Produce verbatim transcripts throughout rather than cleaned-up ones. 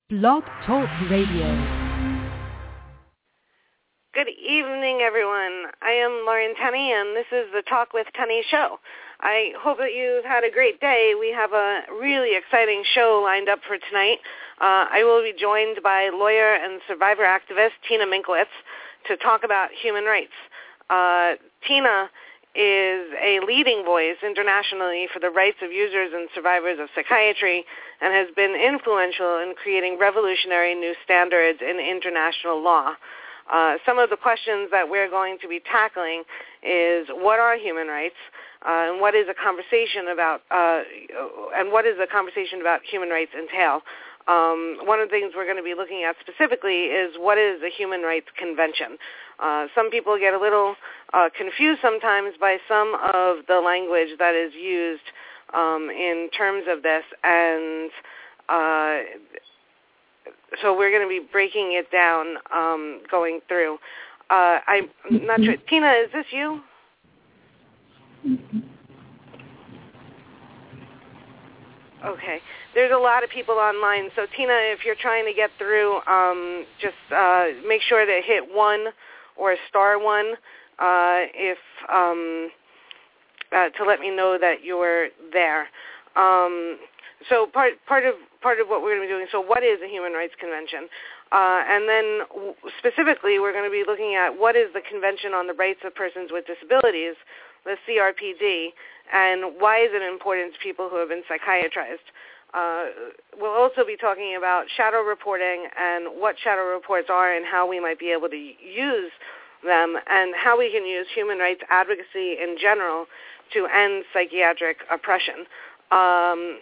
Blog Talk Radio. Good evening, everyone. I am Lauren Tenney, and this is the Talk with Tenney show. I hope that you've had a great day. We have a really exciting show lined up for tonight. Uh, I will be joined by lawyer and survivor activist Tina Minkowitz to talk about human rights. Uh, Tina is a leading voice internationally for the rights of users and survivors of psychiatry and has been influential in creating revolutionary new standards in international law. Uh, some of the questions that we're going to be tackling is what are human rights, uh, and what is a conversation about, uh, and what does a conversation about human rights entail? Um, one of the things we're going to be looking at specifically is what is a human rights convention. Uh, some people get a little uh, confused sometimes by some of the language that is used um, in terms of this, and uh, so we're going to be breaking it down, um, going through. Uh, I'm not sure. Tina, is this you? Okay. There's a lot of people online. So, Tina, if you're trying to get through, um, just uh, make sure to hit one or star one uh, if um, uh, to let me know that you're there. Um, so part part of part of what we're going to be doing. So, what is a Human Rights Convention? Uh, and then w- specifically, we're going to be looking at what is the Convention on the Rights of Persons with Disabilities, the C R P D, and why is it important to people who have been psychiatrized. Uh, we'll also be talking about shadow reporting and what shadow reports are and how we might be able to use them and how we can use human rights advocacy in general to end psychiatric oppression. Um,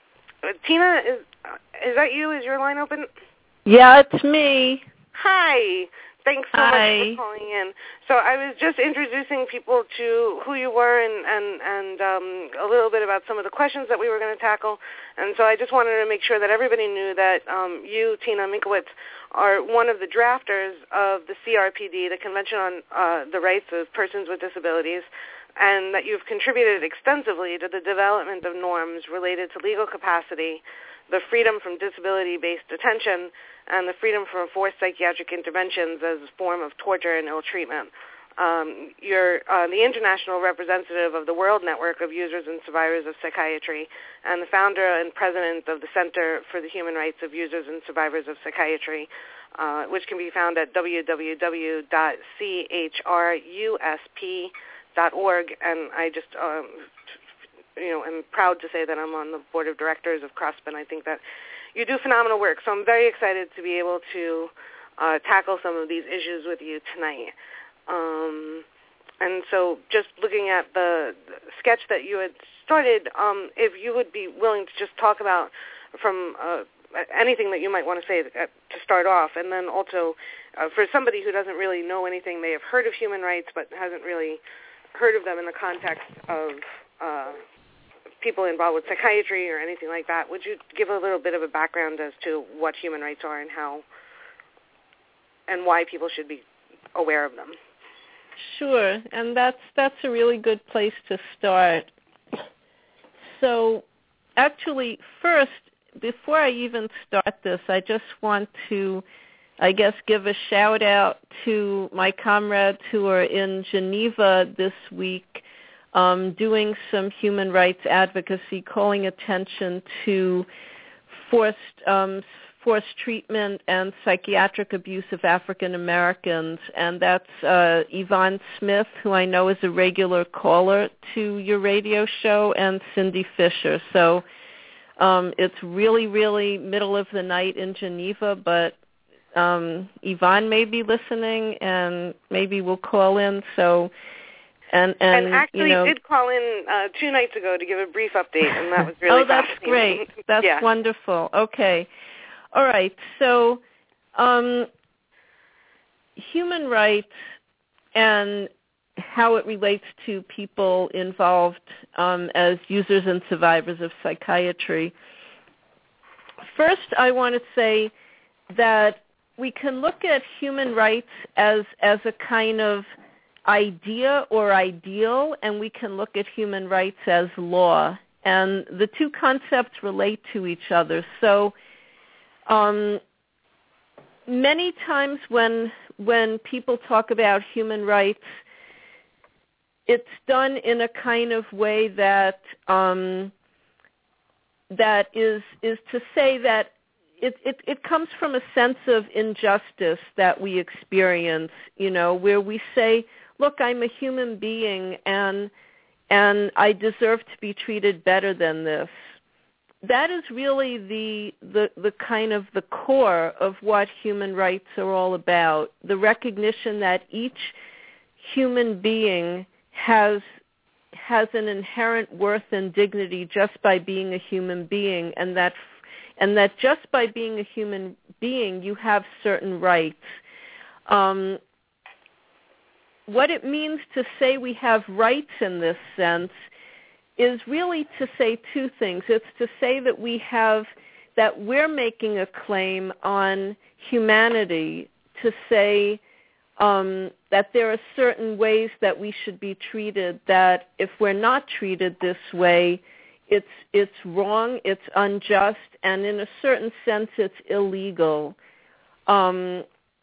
Tina, is, is that you? Is your line open? Yeah, it's me. Hi. Thanks so Hi. much for calling in. So I was just introducing people to who you were and, and, and um, a little bit about some of the questions that we were going to tackle. And so I just wanted to make sure that everybody knew that um, you, Tina Minkowitz, are one of the drafters of the C R P D, the Convention on uh, the Rights of Persons with Disabilities, and that you've contributed extensively to the development of norms related to legal capacity, the freedom from disability-based detention, and the freedom from forced psychiatric interventions as a form of torture and ill treatment. Um, you're uh, the international representative of the World Network of Users and Survivors of Psychiatry and the founder and president of the Center for the Human Rights of Users and Survivors of Psychiatry, uh, which can be found at w w w dot c h r u s p dot org. And I just um, you know, I'm proud to say that I'm on the board of directors of CRUSP, and I think that you do phenomenal work. So I'm very excited to be able to uh, tackle some of these issues with you tonight. Um, and so just looking at the sketch that you had started, um, if you would be willing to just talk about from uh, anything that you might want to say to start off, and then also uh, for somebody who doesn't really know anything, may have heard of human rights but hasn't really heard of them in the context of uh, people involved with psychiatry or anything like that, would you give a little bit of a background as to what human rights are and how and why people should be aware of them? Sure, and that's that's a really good place to start. So actually, first, before I even start this, I just want to, I guess, give a shout-out to my comrades who are in Geneva this week um, doing some human rights advocacy, calling attention to forced um, forced treatment and psychiatric abuse of African Americans, and that's uh, Yvonne Smith, who I know is a regular caller to your radio show, and Cindy Fisher. So um, it's really, really middle of the night in Geneva, but um, Yvonne may be listening, and maybe we'll call in. So and and, and actually you know, did call in uh, two nights ago to give a brief update, and that was really oh, that's great. That's yeah. wonderful. Okay. All right, so um, human rights and how it relates to people involved um, as users and survivors of psychiatry. First, I want to say that we can look at human rights as, as a kind of idea or ideal, and we can look at human rights as law. And the two concepts relate to each other. So Um, many times when when people talk about human rights, it's done in a kind of way that um, that is is to say that it, it it comes from a sense of injustice that we experience, you know, where we say, look, I'm a human being and and I deserve to be treated better than this. That is really the, the the kind of the core of what human rights are all about, the recognition that each human being has has an inherent worth and dignity just by being a human being, and that and that just by being a human being you have certain rights. Um, what it means to say we have rights in this sense is really to say two things. It's to say that we have, that we're making a claim on humanity, to say um, that there are certain ways that we should be treated, that if we're not treated this way, it's it's wrong, it's unjust, and in a certain sense it's illegal. Um,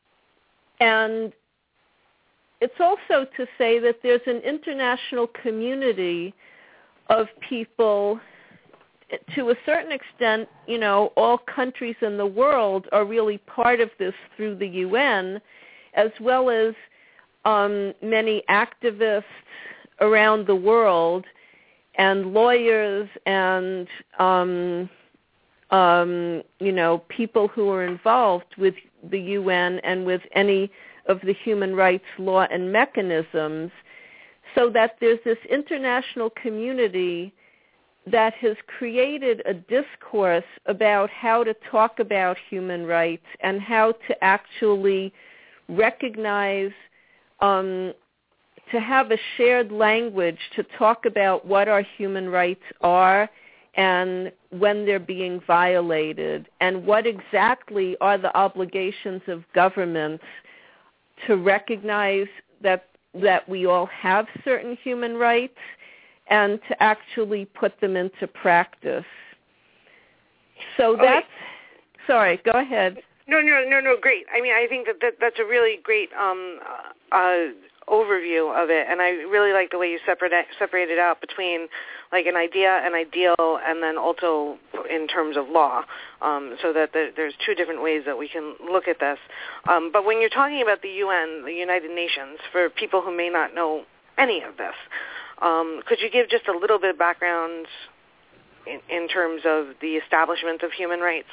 and it's also to say that there's an international community of people, to a certain extent, you know, all countries in the world are really part of this through the U N, as well as um, many activists around the world and lawyers and, um, um, you know, people who are involved with the U N and with any of the human rights law and mechanisms, so that there's this international community that has created a discourse about how to talk about human rights and how to actually recognize, um, to have a shared language to talk about what our human rights are and when they're being violated, and what exactly are the obligations of governments to recognize that that we all have certain human rights and to actually put them into practice. So that's, okay. Sorry, go ahead. No, no, no, no, great. I mean, I think that, that that's a really great um, uh, overview of it, and I really like the way you separate separated out between like an idea, an ideal, and then also in terms of law, um, so that the, there's two different ways that we can look at this. Um, but when you're talking about the U N, the United Nations, for people who may not know any of this, um, could you give just a little bit of background in, in terms of the establishment of human rights?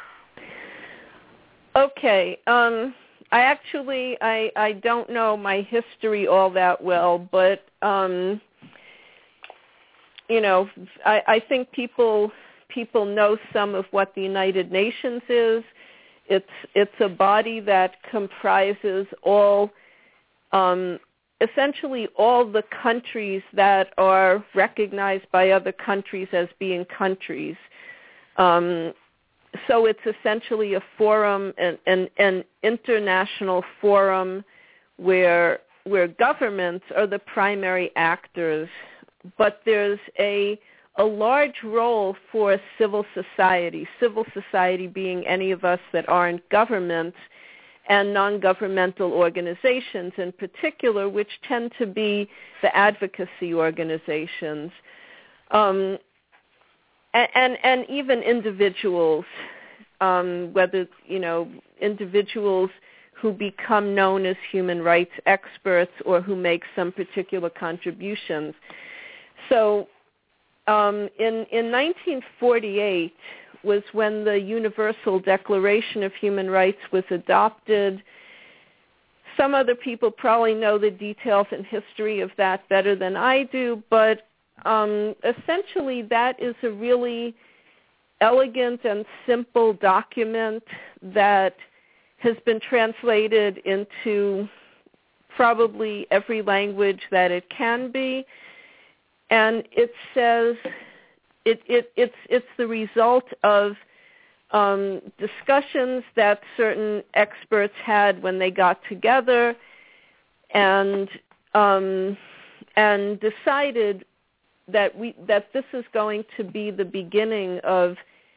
Okay. Um, I actually, I, I don't know my history all that well, but, um, you know, I, I think people people know some of what the United Nations is. It's it's a body that comprises all, um, essentially all the countries that are recognized by other countries as being countries. Um, So it's essentially a forum, an, an, an international forum where where governments are the primary actors, but there's a a large role for civil society, civil society being any of us that aren't governments, and non-governmental organizations in particular, which tend to be the advocacy organizations. Um, And, and and even individuals, um, whether, you know, individuals who become known as human rights experts or who make some particular contributions. So um, in, in nineteen forty-eight was when the Universal Declaration of Human Rights was adopted. Some other people probably know the details and history of that better than I do, but Um, essentially, that is a really elegant and simple document that has been translated into probably every language that it can be, and it says it, it, it's it's the result of um, discussions that certain experts had when they got together, and um, and decided that we that this is going to be the beginning of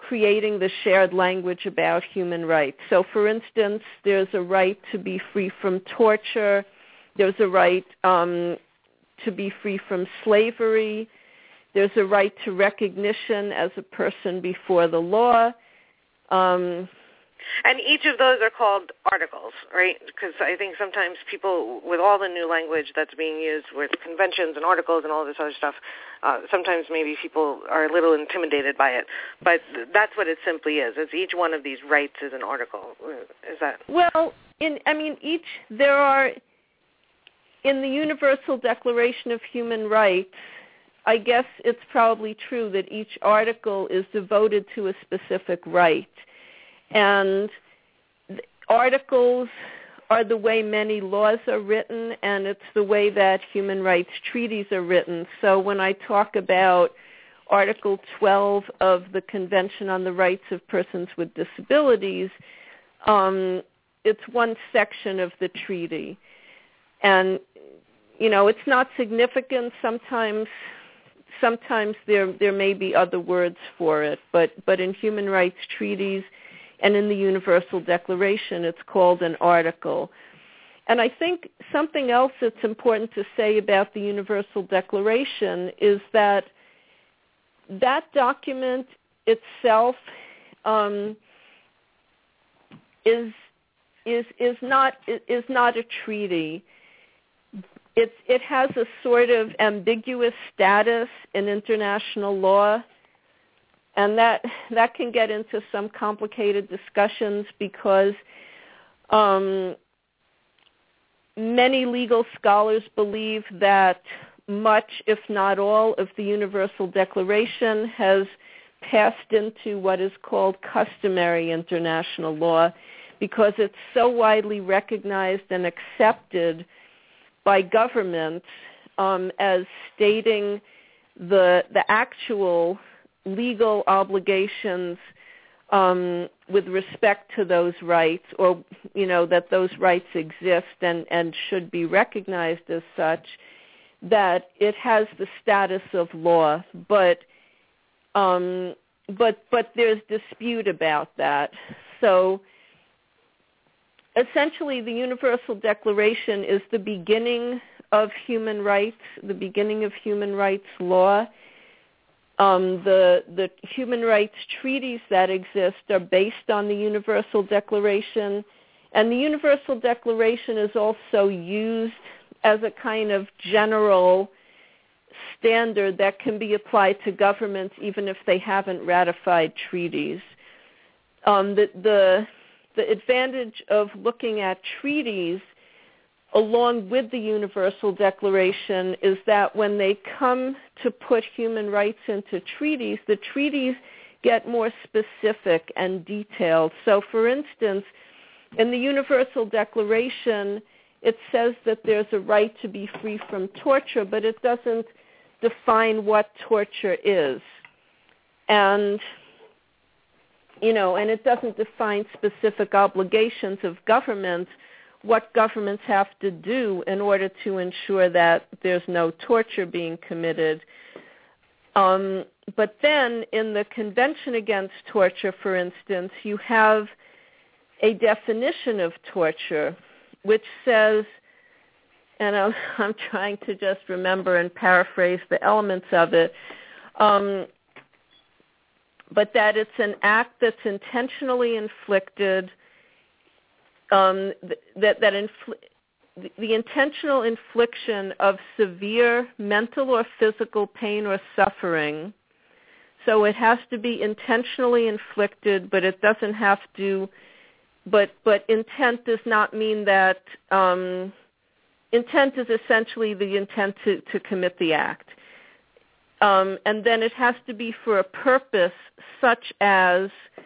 creating the shared language about human rights. So, for instance, there's a right to be free from torture. There's a right um, to be free from slavery. There's a right to recognition as a person before the law. Um, and each of those are called articles, right? Because I think sometimes people, with all the new language that's being used with conventions and articles and all this other stuff, uh, sometimes maybe people are a little intimidated by it. But that's what it simply is. It's each one of these rights is an article. Is that? Well, in I mean, each, there are, in the Universal Declaration of Human Rights, I guess it's probably true that each article is devoted to a specific right. And articles are the way many laws are written, and it's the way that human rights treaties are written. So when I talk about Article twelve of the Convention on the Rights of Persons with Disabilities, um, it's one section of the treaty. And, you know, it's not significant. Sometimes sometimes there there may be other words for it, but, but in human rights treaties and in the Universal Declaration, it's called an article. And I think something else that's important to say about the Universal Declaration is that that document itself um, is is is not is not a treaty. It's it has a sort of ambiguous status in international law. And that that can get into some complicated discussions because um, many legal scholars believe that much, if not all, of the Universal Declaration has passed into what is called customary international law because it's so widely recognized and accepted by governments um, as stating the the actual legal obligations um, with respect to those rights, or, you know, that those rights exist and, and should be recognized as such, that it has the status of law. But um, but but there's dispute about that. So essentially the Universal Declaration is the beginning of human rights, the beginning of human rights law. Um, the the human rights treaties that exist are based on the Universal Declaration, and the Universal Declaration is also used as a kind of general standard that can be applied to governments even if they haven't ratified treaties. Um, the, the the advantage of looking at treaties along with the Universal Declaration is that when they come to put human rights into treaties, the treaties get more specific and detailed. So, for instance, in the Universal Declaration, it says that there's a right to be free from torture, but it doesn't define what torture is. And, you know, and it doesn't define specific obligations of governments, what governments have to do in order to ensure that there's no torture being committed. Um, but then in the Convention Against Torture, for instance, you have a definition of torture, which says, and I'm, I'm trying to just remember and paraphrase the elements of it, um, but that it's an act that's intentionally inflicted, um, that, that infl- the intentional infliction of severe mental or physical pain or suffering. So it has to be intentionally inflicted, but it doesn't have to, but, but intent does not mean that, um, intent is essentially the intent to, to commit the act. Um, and then it has to be for a purpose such as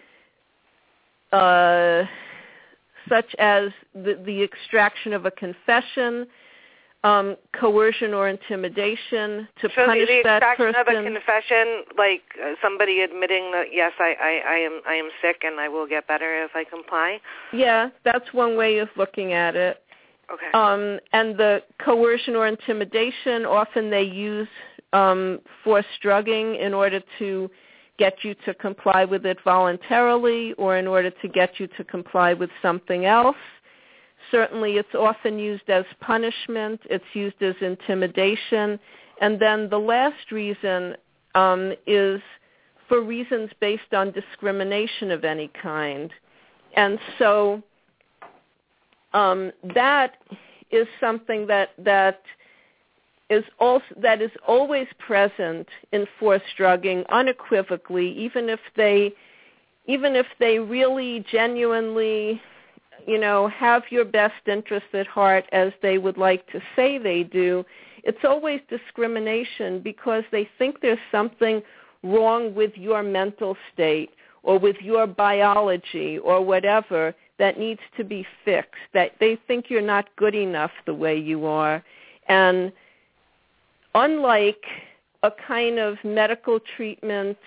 uh, such as the, the extraction of a confession, um, coercion or intimidation to so punish the, the that person. extraction of a confession, like uh, somebody admitting that yes, I, I, I am I am sick and I will get better if I comply. Yeah, that's one way of looking at it. Okay. Um, and the coercion or intimidation, often they use um, forced drugging in order to get you to comply with it voluntarily or in order to get you to comply with something else. Certainly it's often used as punishment. It's used as intimidation. And then the last reason um, is for reasons based on discrimination of any kind. And so um, that is something that that is also that is always present in forced drugging unequivocally, even if they even if they really genuinely, you know, have your best interest at heart as they would like to say they do. It's always discrimination because they think there's something wrong with your mental state or with your biology or whatever that needs to be fixed, that they think you're not good enough the way you are. And unlike a kind of medical treatment,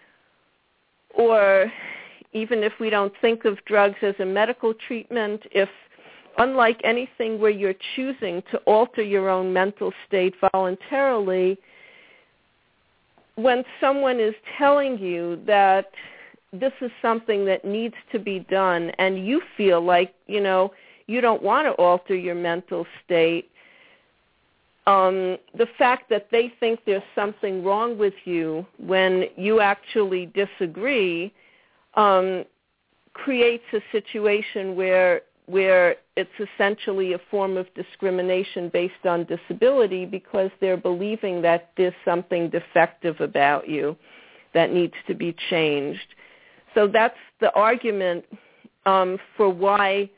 or even if we don't think of drugs as a medical treatment, if unlike anything where you're choosing to alter your own mental state voluntarily, when someone is telling you that this is something that needs to be done and you feel like, you know, you don't want to alter your mental state, um, the fact that they think there's something wrong with you when you actually disagree um, creates a situation where where it's essentially a form of discrimination based on disability because they're believing that there's something defective about you that needs to be changed. So that's the argument um, for why,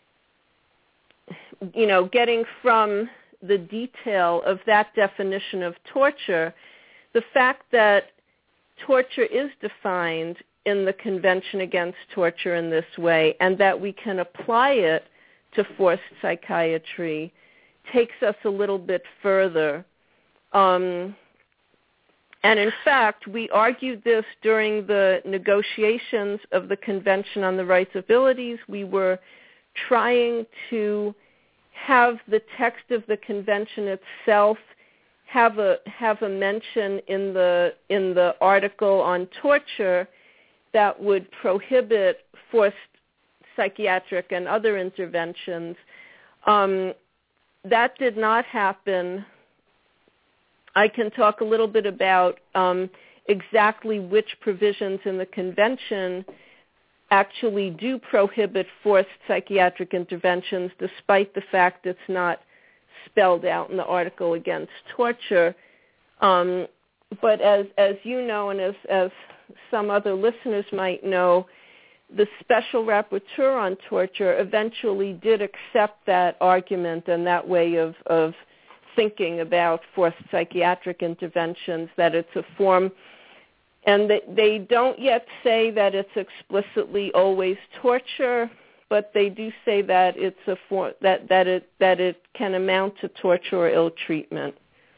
you know, getting from the detail of that definition of torture, the fact that torture is defined in the Convention Against Torture in this way, and that we can apply it to forced psychiatry, takes us a little bit further. Um, and in fact, we argued this during the negotiations of the Convention on the Rights of Abilities. We were trying to have the text of the convention itself have a have a mention in the in the article on torture that would prohibit forced psychiatric and other interventions. Um, that did not happen. I can talk a little bit about um, exactly which provisions in the convention actually do prohibit forced psychiatric interventions, despite the fact it's not spelled out in the article against torture. Um, but as as you know, and as as some other listeners might know, the Special Rapporteur on Torture eventually did accept that argument and that way of, of thinking about forced psychiatric interventions, that it's a form, and they, they don't yet say that it's explicitly always torture, but they do say that it's a form, that, that it that it can amount to torture or ill treatment.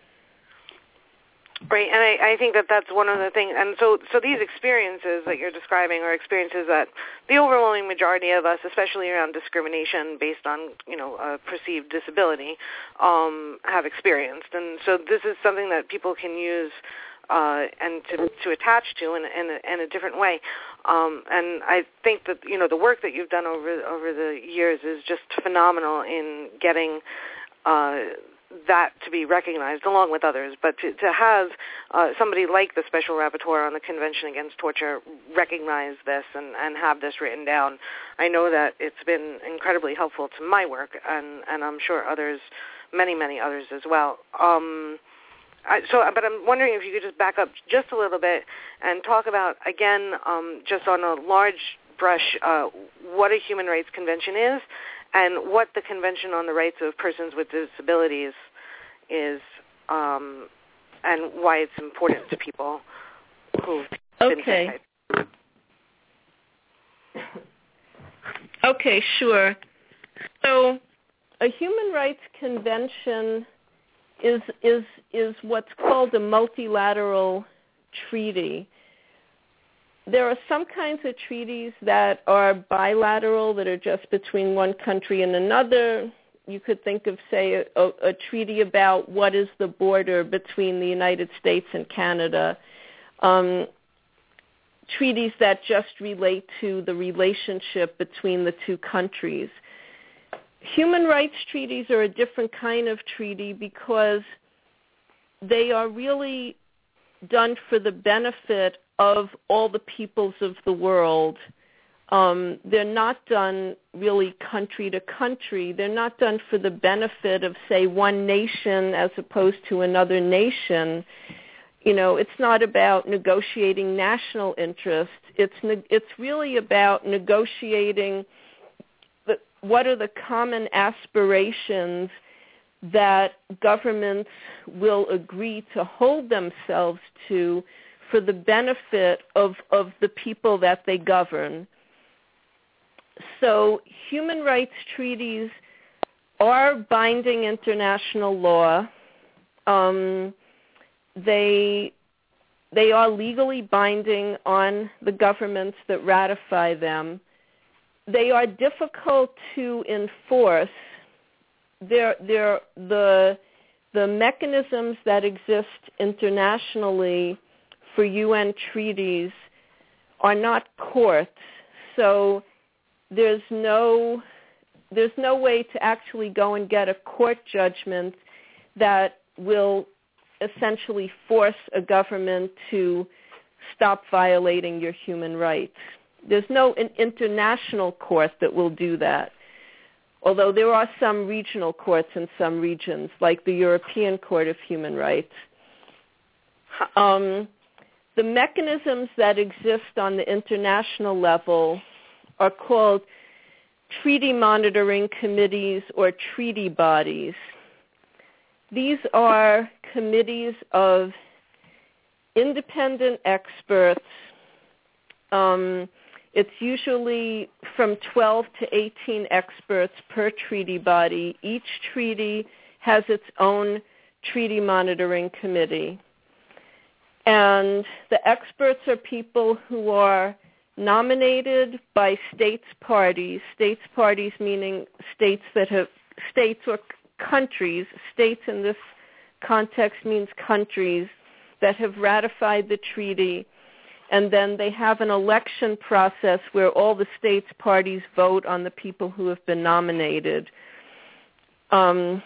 Right, and I, I think that that's one of the things, and so so these experiences that you're describing are experiences that the overwhelming majority of us, especially around discrimination based on, you know, a perceived disability, um, have experienced. And so this is something that people can use uh, and to, to attach to in, in, a, in a different way. Um, and I think that, you know, the work that you've done over, over the years is just phenomenal in getting uh that to be recognized along with others, but to, to have uh, somebody like the Special Rapporteur on the Convention Against Torture recognize this and, and have this written down, I know that it's been incredibly helpful to my work, and, and I'm sure others, many, many others as well. Um, I, so, but I'm wondering if you could just back up just a little bit and talk about, again, um, just on a large brush, uh, what a human rights convention is, and what the Convention on the Rights of Persons with Disabilities is, um, and why it's important to people who've been okay. psychiatric. Okay, sure. So a human rights convention is is is what's called a multilateral treaty. There are some kinds of treaties that are bilateral, that are just between one country and another. You could think of, say, a, a treaty about what is the border between the United States and Canada. Um, treaties that just relate to the relationship between the two countries. Human rights treaties are a different kind of treaty because they are really done for the benefit of all the peoples of the world. Um, they're not done really country to country. They're not done for the benefit of, say, one nation as opposed to another nation. You know, it's not about negotiating national interests. It's ne- it's really about negotiating the, what are the common aspirations that governments will agree to hold themselves to for the benefit of, of the people that they govern. So human rights treaties are binding international law. Um, they they are legally binding on the governments that ratify them. They are difficult to enforce. They're, they're the the mechanisms that exist internationally for U N treaties are not courts, so there's no there's no way to actually go and get a court judgment that will essentially force a government to stop violating your human rights. There's no an international court that will do that, although there are some regional courts in some regions, like the European Court of Human Rights. Um, the mechanisms that exist on the international level are called treaty monitoring committees or treaty bodies. These are committees of independent experts. Um, it's usually from twelve to eighteen experts per treaty body. Each treaty has its own treaty monitoring committee. And the experts are people who are nominated by states parties, states parties meaning states that have, states or countries, states in this context means countries that have ratified the treaty, and then they have an election process where all the states parties vote on the people who have been nominated. Um,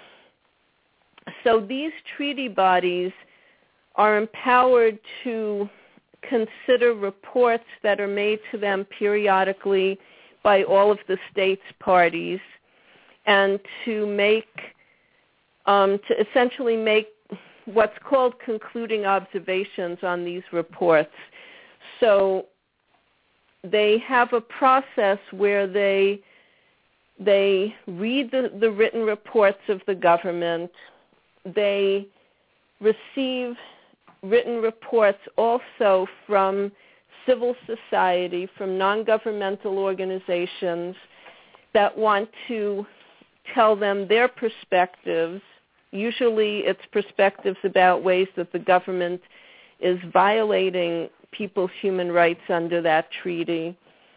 so these treaty bodies are empowered to consider reports that are made to them periodically by all of the states parties, and to make, um, to essentially make what's called concluding observations on these reports. So they have a process where they they read the, the written reports of the government. They receive written reports also from civil society, from non-governmental organizations that want to tell them their perspectives. Usually it's perspectives about ways that the government is violating people's human rights under that treaty.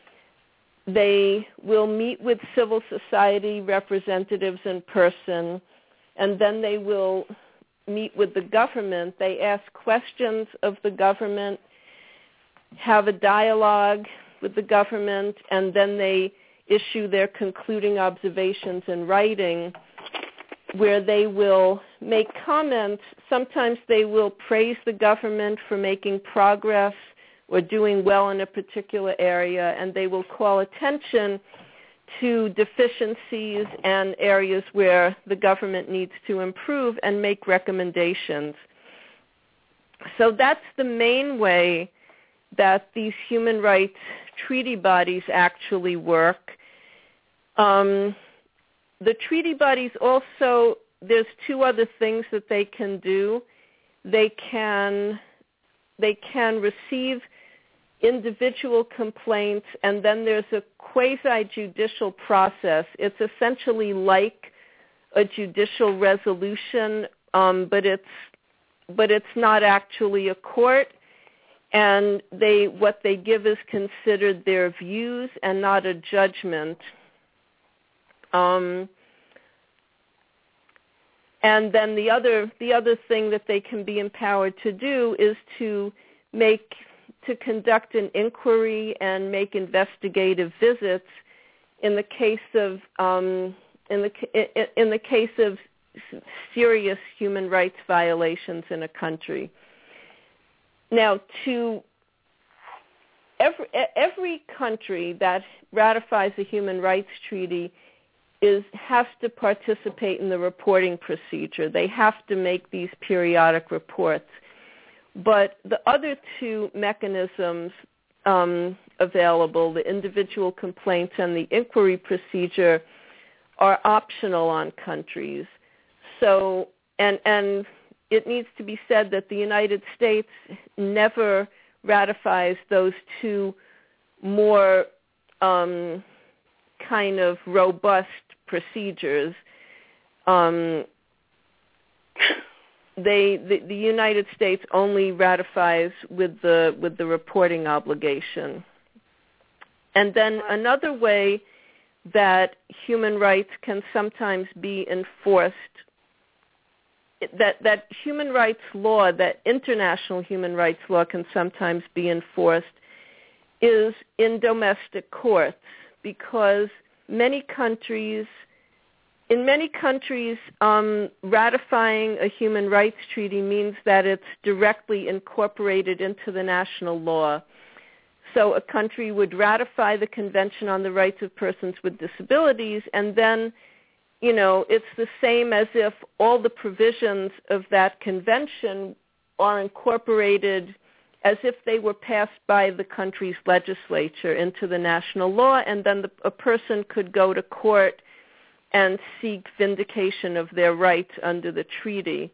They will meet with civil society representatives in person, and then they will meet with the government. They ask questions of the government, have a dialogue with the government, and then they issue their concluding observations in writing, where they will make comments. Sometimes they will praise the government for making progress or doing well in a particular area, and they will call attention to deficiencies and areas where the government needs to improve and make recommendations. So that's the main way that these human rights treaty bodies actually work. Um, the treaty bodies also, there's two other things that they can do. They can, they can receive individual complaints, and then there's a quasi-judicial process. It's essentially like a judicial resolution, um, but it's but it's not actually a court. And they what they give is considered their views and not a judgment. Um, and then the other the other thing that they can be empowered to do is to make to conduct an inquiry and make investigative visits in the case of um, in the in the case of serious human rights violations in a country. Now, to every every country that ratifies a human rights treaty is has to participate in the reporting procedure. They have to make these periodic reports. But the other two mechanisms um, available, the individual complaints and the inquiry procedure, are optional on countries. So, and and it needs to be said that the United States never ratifies those two more um, kind of robust procedures. Um, they the, the United States only ratifies with the with the reporting obligation. And then another way that human rights can sometimes be enforced, that that human rights law, that international human rights law can sometimes be enforced, is in domestic courts, because many countries, in many countries, um, ratifying a human rights treaty means that it's directly incorporated into the national law. So a country would ratify the Convention on the Rights of Persons with Disabilities, and then, you know, it's the same as if all the provisions of that convention are incorporated as if they were passed by the country's legislature into the national law, and then the, a person could go to court and seek vindication of their rights under the treaty.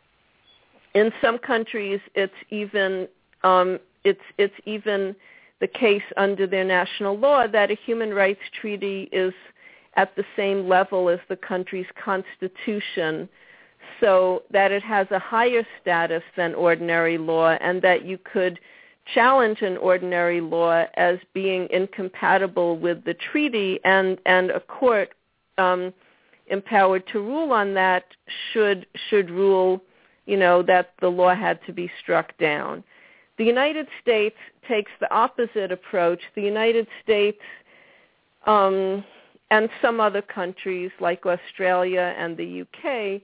In some countries, it's even um, it's it's even the case under their national law that a human rights treaty is at the same level as the country's constitution, so that it has a higher status than ordinary law, and that you could challenge an ordinary law as being incompatible with the treaty, and, and a court um, empowered to rule on that should should rule, you know, that the law had to be struck down. The United States takes the opposite approach. The United States um, and some other countries like Australia and the U K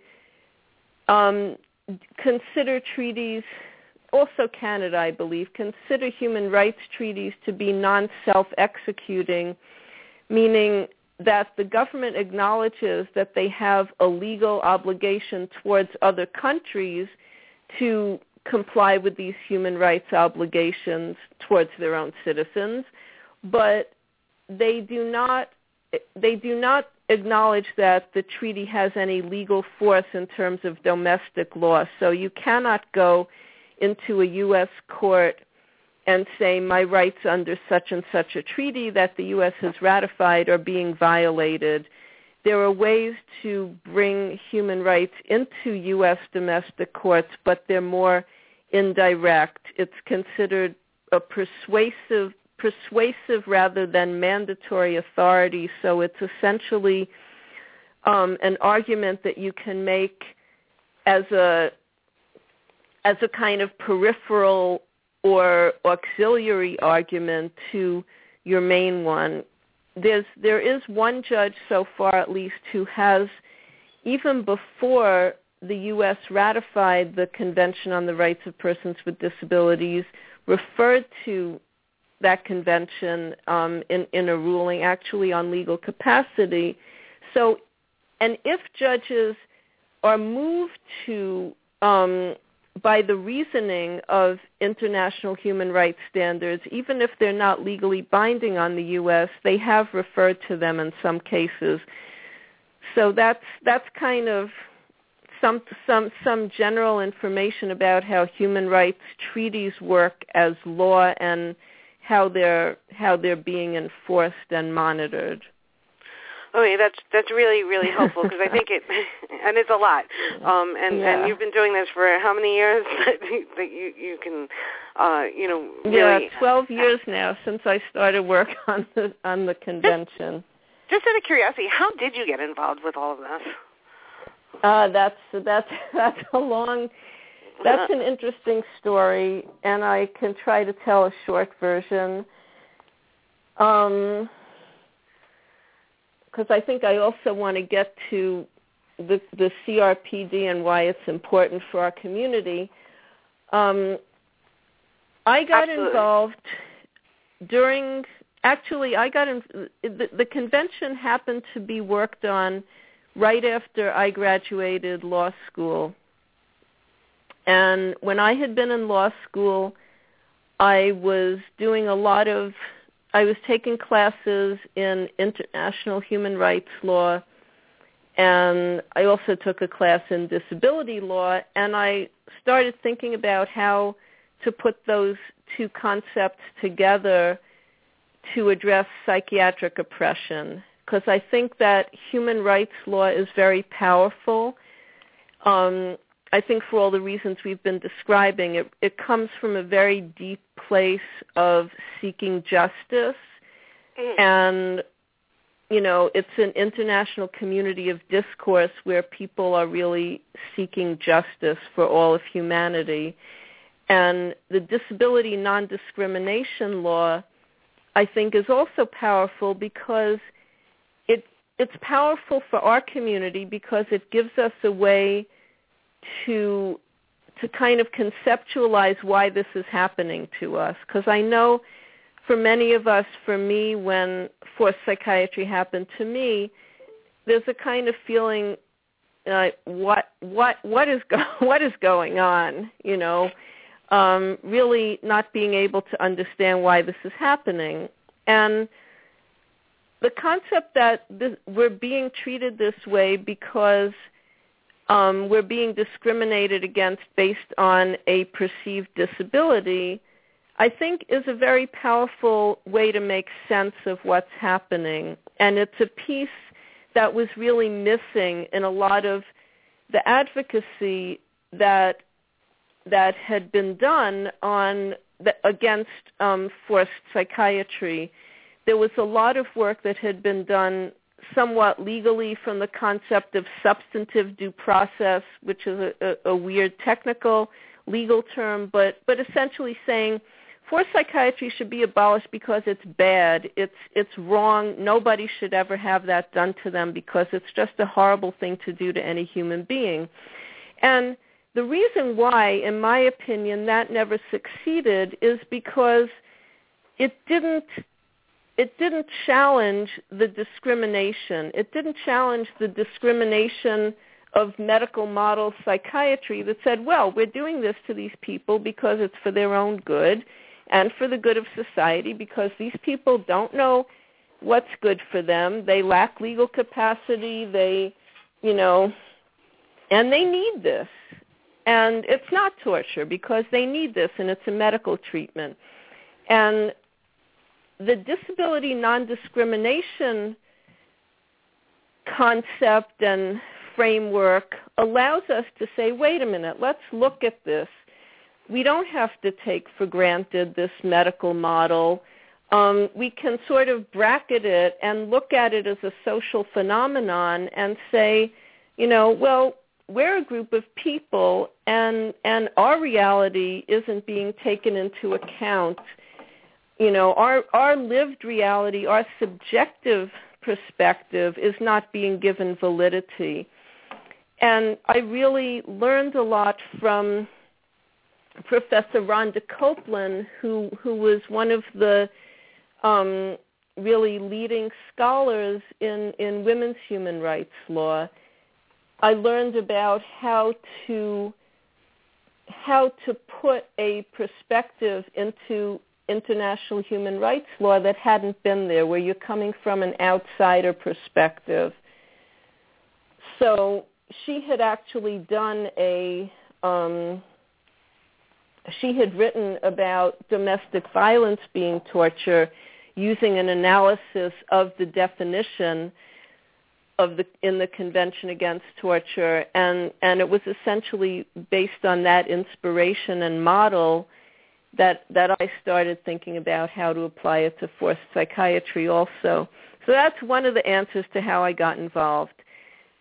um, consider treaties, also Canada, I believe, consider human rights treaties to be non-self-executing, meaning that the government acknowledges that they have a legal obligation towards other countries to comply with these human rights obligations towards their own citizens, but they do not they do not acknowledge that the treaty has any legal force in terms of domestic law. So you cannot go into a U S court and say my rights under such and such a treaty that the U S has ratified are being violated. There are ways to bring human rights into U S domestic courts, but they're more indirect. It's considered a persuasive persuasive rather than mandatory authority, so it's essentially um, an argument that you can make as a as a kind of peripheral or auxiliary argument to your main one. There's there is one judge so far, at least, who has, even before the U S ratified the Convention on the Rights of Persons with Disabilities, referred to that convention um, in, in a ruling, actually on legal capacity. So, and if judges are moved to, um, by the reasoning of international human rights standards, even if they're not legally binding on the U S, they have referred to them in some cases. So that's that's kind of some some some general information about how human rights treaties work as law and how they're how they're being enforced and monitored. Okay, that's that's really really helpful, because I think it, and it's a lot. Um, and, yeah. and you've been doing this for how many years that you you can, uh, you know, really. Yeah, twelve years now since I started work on the on the convention. Just, just out of curiosity, how did you get involved with all of this? Uh, that's that's that's a long That's an interesting story, and I can try to tell a short version. Um, because I think I also want to get to the, the C R P D and why it's important for our community. Um, I got Absolutely. involved during, actually, I got in, the, the convention happened to be worked on right after I graduated law school. And when I had been in law school, I was doing a lot of, I was taking classes in international human rights law, and I also took a class in disability law, and I started thinking about how to put those two concepts together to address psychiatric oppression, because I think that human rights law is very powerful. Um, I think for all the reasons we've been describing, it, it comes from a very deep place of seeking justice. Mm. And, you know, it's an international community of discourse where people are really seeking justice for all of humanity. And the disability non-discrimination law, I think, is also powerful because it it's powerful for our community because it gives us a way to to kind of conceptualize why this is happening to us. Because I know for many of us, for me, when forced psychiatry happened to me, there's a kind of feeling, uh, what what what is go- what is going on? You know, um, really not being able to understand why this is happening, and the concept that this, we're being treated this way because Um, we're being discriminated against based on a perceived disability, I think is a very powerful way to make sense of what's happening. And it's a piece that was really missing in a lot of the advocacy that that had been done on the, against um, forced psychiatry. There was a lot of work that had been done somewhat legally from the concept of substantive due process, which is a, a, a weird technical legal term, but, but essentially saying forced psychiatry should be abolished because it's bad, it's it's wrong, nobody should ever have that done to them because it's just a horrible thing to do to any human being. And the reason why, in my opinion, that never succeeded is because it didn't It didn't challenge the discrimination. It didn't challenge the discrimination of medical model psychiatry that said, well, we're doing this to these people because it's for their own good and for the good of society because these people don't know what's good for them. They lack legal capacity. They, you know, and they need this. And it's not torture because they need this and it's a medical treatment. And the disability non-discrimination concept and framework allows us to say, wait a minute, let's look at this. We don't have to take for granted this medical model. Um, we can sort of bracket it and look at it as a social phenomenon and say, you know, well, we're a group of people and, and our reality isn't being taken into account. You know, our, our lived reality, our subjective perspective is not being given validity. And I really learned a lot from Professor Rhonda Copeland, who, who was one of the um, really leading scholars in, in women's human rights law. I learned about how to how to put a perspective into international human rights law that hadn't been there, where you're coming from an outsider perspective. So she had actually done a, um, she had written about domestic violence being torture using an analysis of the definition of the in the Convention Against Torture, and, and it was essentially based on that inspiration and model that that I started thinking about how to apply it to forced psychiatry also. So that's one of the answers to how I got involved.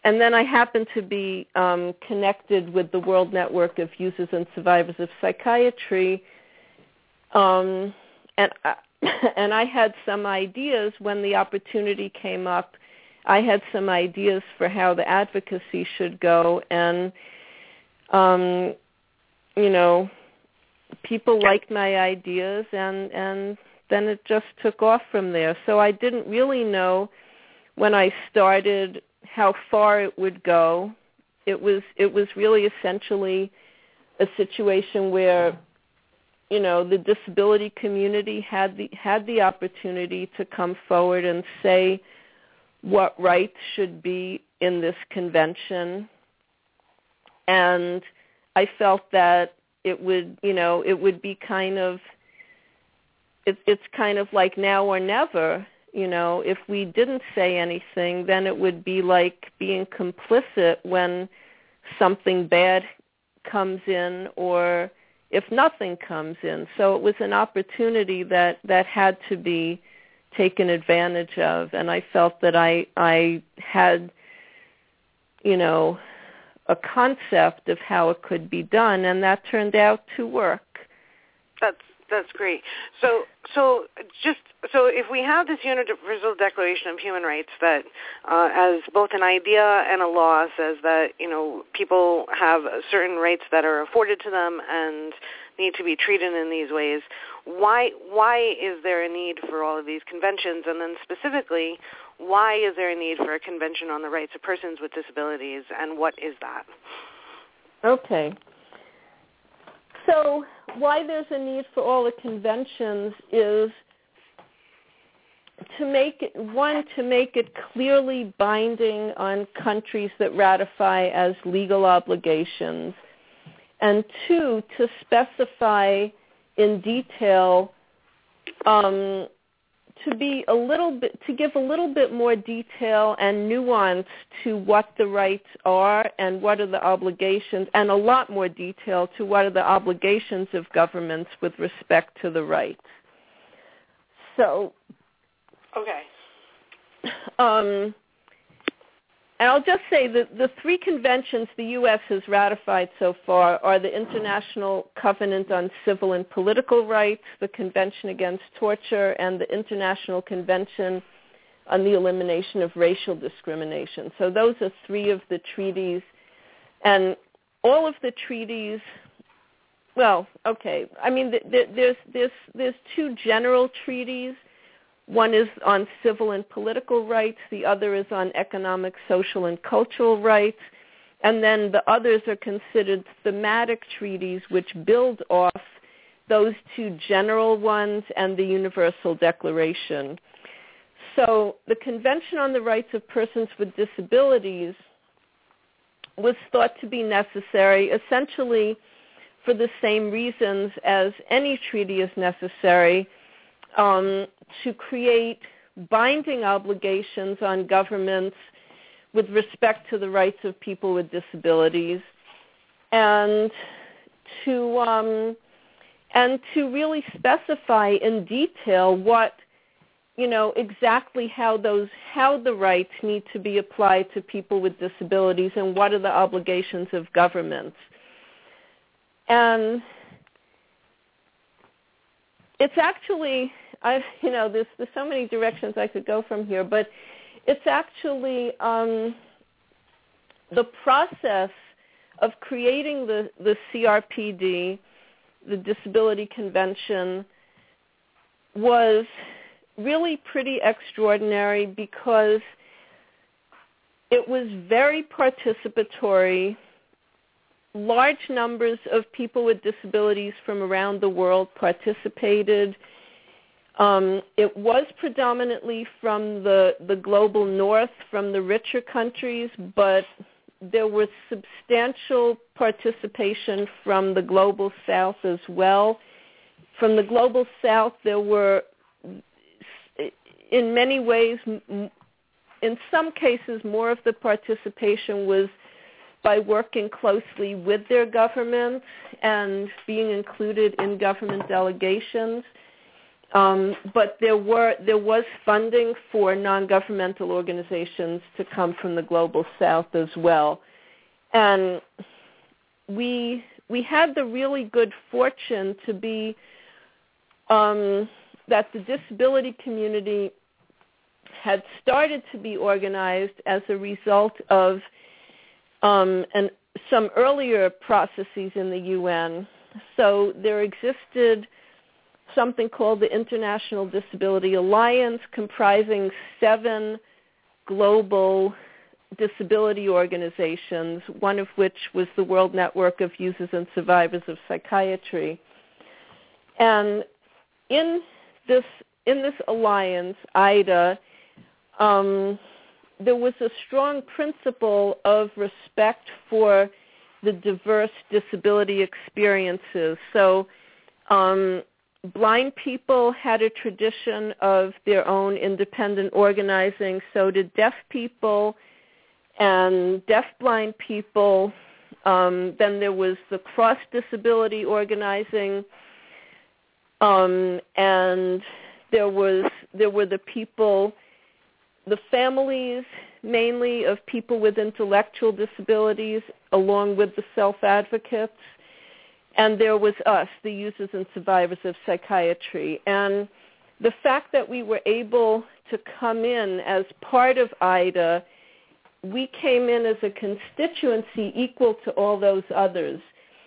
and then I happen to be um, connected with the World Network of Users and Survivors of Psychiatry, um, and I, and I had some ideas when the opportunity came up. I had some ideas for how the advocacy should go, and um, you know, people liked my ideas, and and then it just took off from there. So I didn't really know when I started how far it would go. It was it was really essentially a situation where, you know, the disability community had the had the opportunity to come forward and say what rights should be in this convention, and I felt that it would, you know, it would be kind of, it, it's kind of like now or never. You know, if we didn't say anything, then it would be like being complicit when something bad comes in, or if nothing comes in. So it was an opportunity that, that had to be taken advantage of, and I felt that I I had, you know, a concept of how it could be done, and that turned out to work. That's that's great. So so just so if we have this Universal Declaration of Human Rights that, uh, as both an idea and a law, says that, you know, people have certain rights that are afforded to them and need to be treated in these ways, why why is there a need for all of these conventions? And then specifically, why is there a need for a convention on the rights of persons with disabilities, and what is that? Okay. So why there's a need for all the conventions is to make it, one, to make it clearly binding on countries that ratify as legal obligations, and two, to specify in detail, um, to be a little bit, to give a little bit more detail and nuance to what the rights are and what are the obligations, and a lot more detail to what are the obligations of governments with respect to the rights. So, okay. Um, and I'll just say that the three conventions the U S has ratified so far are the International Covenant on Civil and Political Rights, the Convention Against Torture, and the International Convention on the Elimination of Racial Discrimination. So those are three of the treaties. And all of the treaties, well, okay, I mean, there's, there's, there's two general treaties. One is on civil and political rights. The other is on economic, social, and cultural rights. And then the others are considered thematic treaties, which build off those two general ones and the Universal Declaration. So the Convention on the Rights of Persons with Disabilities was thought to be necessary essentially for the same reasons as any treaty is necessary, Um, to create binding obligations on governments with respect to the rights of people with disabilities, and to um, and to really specify in detail what, you know, exactly how those how the rights need to be applied to people with disabilities, and what are the obligations of governments. And it's actually, I, you know, there's, there's so many directions I could go from here, but it's actually um, the process of creating the, the C R P D, the Disability Convention, was really pretty extraordinary because it was very participatory. Large numbers of people with disabilities from around the world participated. Um, it was predominantly from the, the global north, from the richer countries, but there was substantial participation from the global south as well. From the global south, there were, in many ways, in some cases, more of the participation was by working closely with their governments and being included in government delegations. Um, but there were there was funding for non-governmental organizations to come from the Global South as well. And we we had the really good fortune to be um, that the disability community had started to be organized as a result of um, an, some earlier processes in the U N. So there existed something called the International Disability Alliance, comprising seven global disability organizations, one of which was the World Network of Users and Survivors of Psychiatry. And in this in this alliance, I D A, um, there was a strong principle of respect for the diverse disability experiences. So um, blind people had a tradition of their own independent organizing, so did deaf people and deaf-blind people. Um, then there was the cross-disability organizing, um, and there was there were the people, the families mainly of people with intellectual disabilities, along with the self-advocates, and there was us, the users and survivors of psychiatry. And the fact that we were able to come in as part of I D A, we came in as a constituency equal to all those others.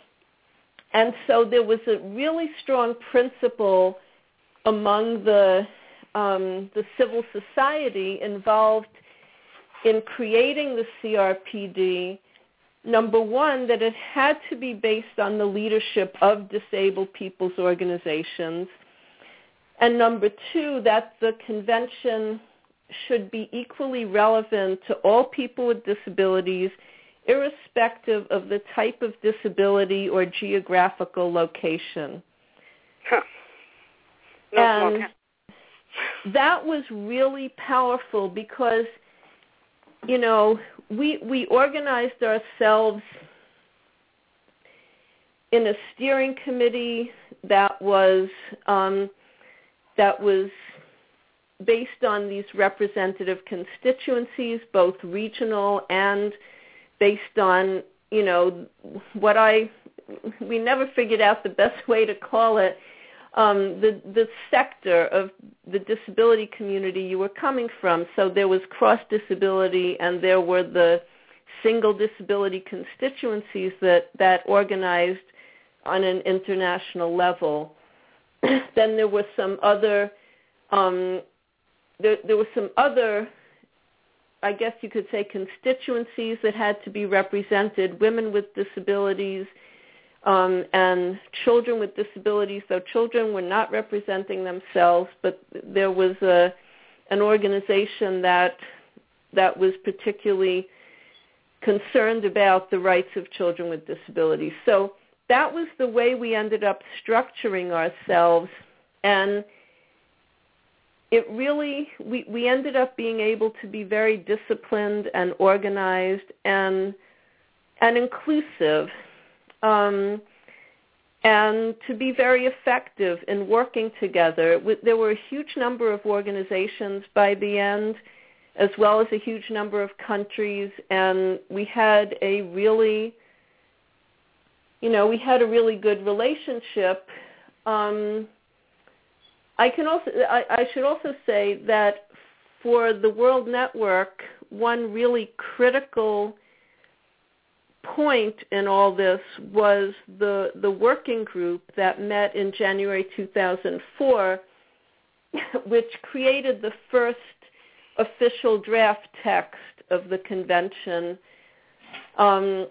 And so there was a really strong principle among the um, the civil society involved in creating the C R P D. Number one, that it had to be based on the leadership of disabled people's organizations. And number two, that the convention should be equally relevant to all people with disabilities, irrespective of the type of disability or geographical location. Huh. No, and okay. That was really powerful because, you know, we we organized ourselves in a steering committee that was um, that was based on these representative constituencies, both regional and based on, you know, what I, we never figured out the best way to call it, um, the, the sector of the disability community you were coming from. So there was cross-disability and there were the single disability constituencies that, that organized on an international level. Then there were some other um, There, there were some other, I guess you could say, constituencies that had to be represented, women with disabilities um, and children with disabilities, though children were not representing themselves, but there was a, an organization that that was particularly concerned about the rights of children with disabilities. So that was the way we ended up structuring ourselves, and it really, we, we ended up being able to be very disciplined and organized and and inclusive, um, and to be very effective in working together. There were a huge number of organizations by the end, as well as a huge number of countries, and we had a really, you know, we had a really good relationship. Um, I can also, I, I should also say that for the World Network, one really critical point in all this was the the working group that met in January two thousand four, which created the first official draft text of the convention. Um,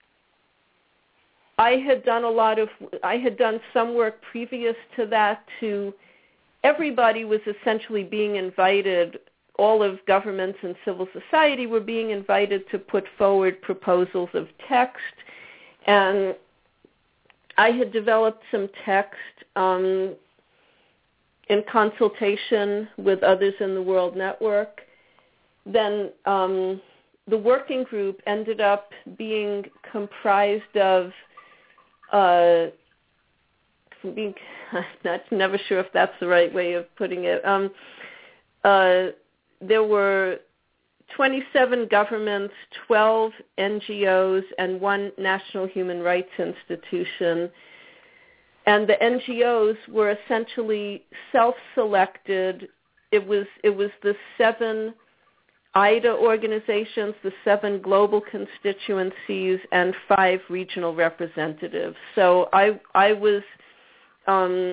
I had done a lot of, I had done some work previous to that to everybody was essentially being invited, all of governments and civil society were being invited to put forward proposals of text. And I had developed some text um, in consultation with others in the World Network. Then um, the working group ended up being comprised of uh, I'm not never sure if that's the right way of putting it. Um, uh, there were twenty-seven governments, twelve N G Os, and one national human rights institution. And the N G Os were essentially self-selected. It was it was the seven I D A organizations, the seven global constituencies, and five regional representatives. So I I was um,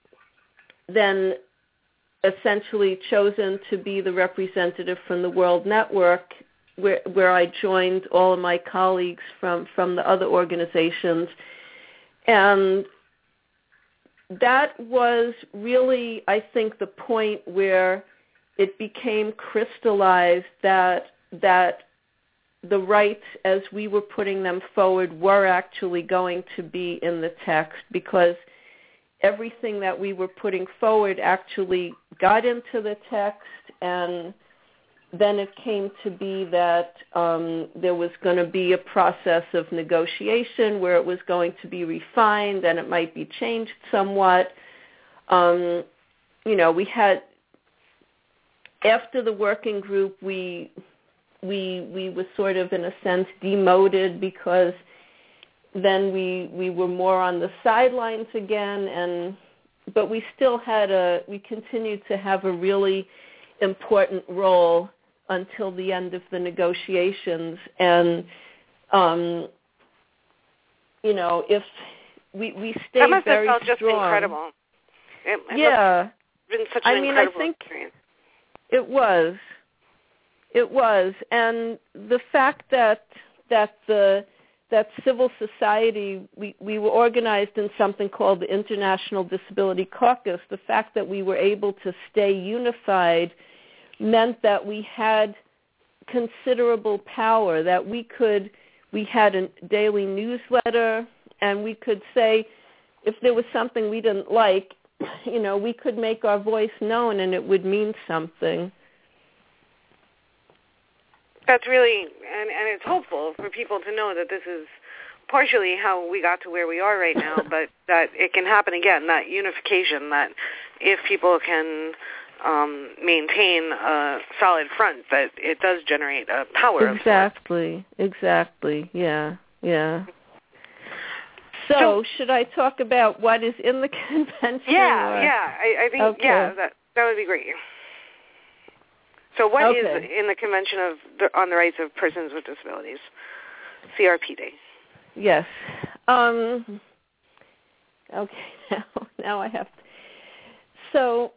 then essentially chosen to be the representative from the World Network, where where I joined all of my colleagues from, from the other organizations. And that was really, I think, the point where it became crystallized that that the rights as we were putting them forward were actually going to be in the text, because everything that we were putting forward actually got into the text, and then it came to be that um, there was going to be a process of negotiation where it was going to be refined and it might be changed somewhat. Um, you know, we had, after the working group, we we we were sort of, in a sense, demoted, because then we we were more on the sidelines again, and but we still had a we continued to have a really important role until the end of the negotiations. And um, you know, if we we stayed that must very have felt strong. Just incredible. It, it yeah, must have been such an I mean, incredible I think experience. It was, it was, and the fact that that the that civil society, we, we were organized in something called the International Disability Caucus. The fact that we were able to stay unified meant that we had considerable power, that we could, we had a daily newsletter, and we could say, if there was something we didn't like, you know, we could make our voice known and it would mean something. That's really, and, and it's hopeful for people to know that this is partially how we got to where we are right now, but that it can happen again, that unification, that if people can um, maintain a solid front, that it does generate a power. Exactly, exactly, yeah, yeah. So, so should I talk about what is in the convention? Yeah, or? yeah, I, I think, okay. yeah, that, that would be great. So what okay. is in the Convention of the, on the Rights of Persons with Disabilities, C R P D? Yes. Um, okay, now, now I have to. So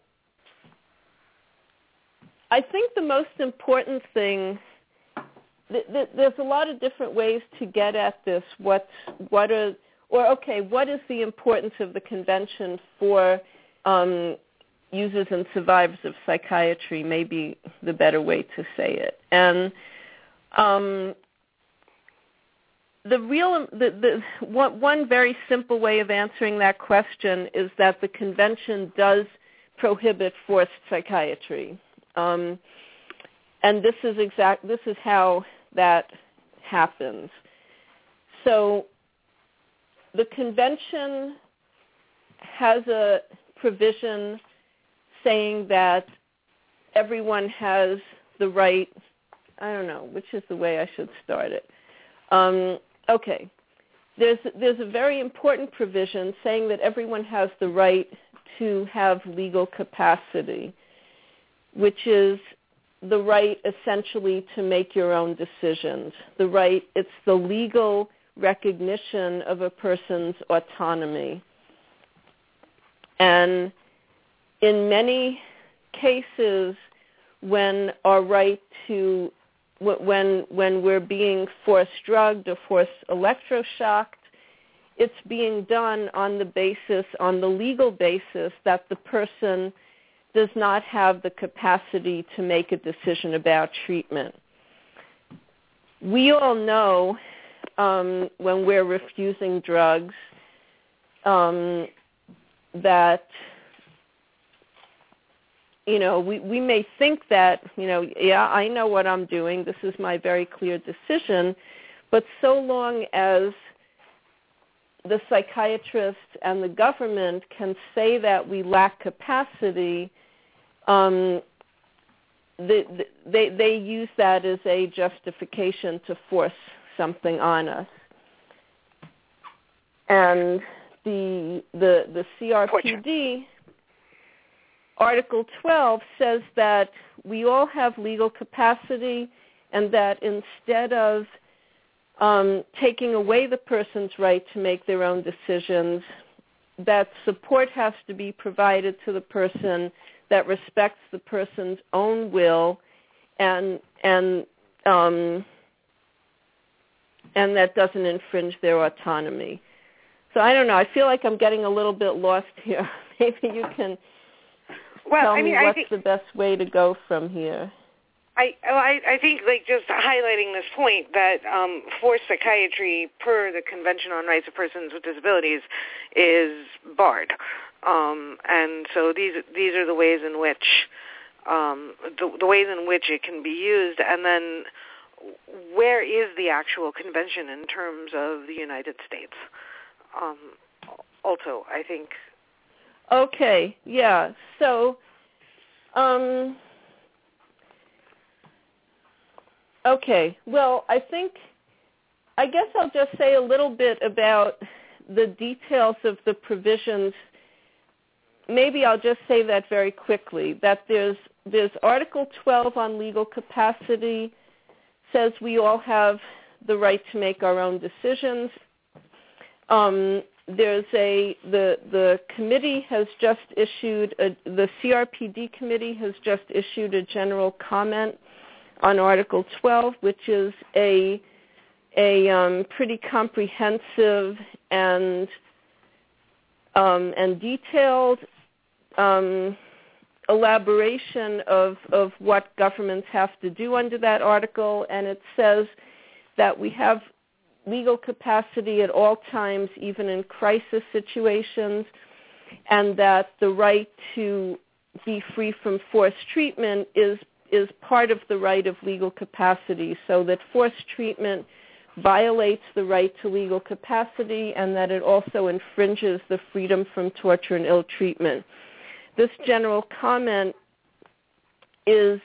I think the most important thing, th- th- there's a lot of different ways to get at this. What, what are, or okay, what is the importance of the convention for um, users and survivors of psychiatry, may be the better way to say it. And um, the real, the, the one, one very simple way of answering that question is that the convention does prohibit forced psychiatry, um, and this is exact. This is how that happens. So the convention has a provision saying that everyone has the right, I don't know, which is the way I should start it. Um, okay. There's, there's a very important provision saying that everyone has the right to have legal capacity, which is the right essentially to make your own decisions. The right, it's the legal recognition of a person's autonomy. And in many cases, when our right to, when when we're being force drugged or force electroshocked, it's being done on the basis, on the legal basis, that the person does not have the capacity to make a decision about treatment. We all know um, when we're refusing drugs um, that, you know, we, we may think that, you know, yeah, I know what I'm doing. This is my very clear decision. But so long as the psychiatrists and the government can say that we lack capacity, um, they, they, they use that as a justification to force something on us. And the the the C R P D, Article twelve, says that we all have legal capacity, and that instead of um, taking away the person's right to make their own decisions, that support has to be provided to the person that respects the person's own will, and and um, and that doesn't infringe their autonomy. So I don't know. I feel like I'm getting a little bit lost here. Maybe you can well, tell I mean, me what's I think, the best way to go from here. I, I I think like just highlighting this point that um, forced psychiatry per the Convention on Rights of Persons with Disabilities is barred, um, and so these these are the ways in which um, the, the ways in which it can be used, and then where is the actual convention in terms of the United States? Um, also, I think. Okay, yeah. So, um, okay. Well, I think, I guess I'll just say a little bit about the details of the provisions. Maybe I'll just say that very quickly, that there's there's Article twelve on legal capacity, says we all have the right to make our own decisions. Um, there's a the the committee has just issued a, the C R P D committee has just issued a general comment on Article twelve, which is a a um, pretty comprehensive and um, and detailed um, elaboration of of what governments have to do under that article, and it says that we have legal capacity at all times, even in crisis situations, and that the right to be free from forced treatment is is part of the right of legal capacity, so that forced treatment violates the right to legal capacity and that it also infringes the freedom from torture and ill treatment. This general comment is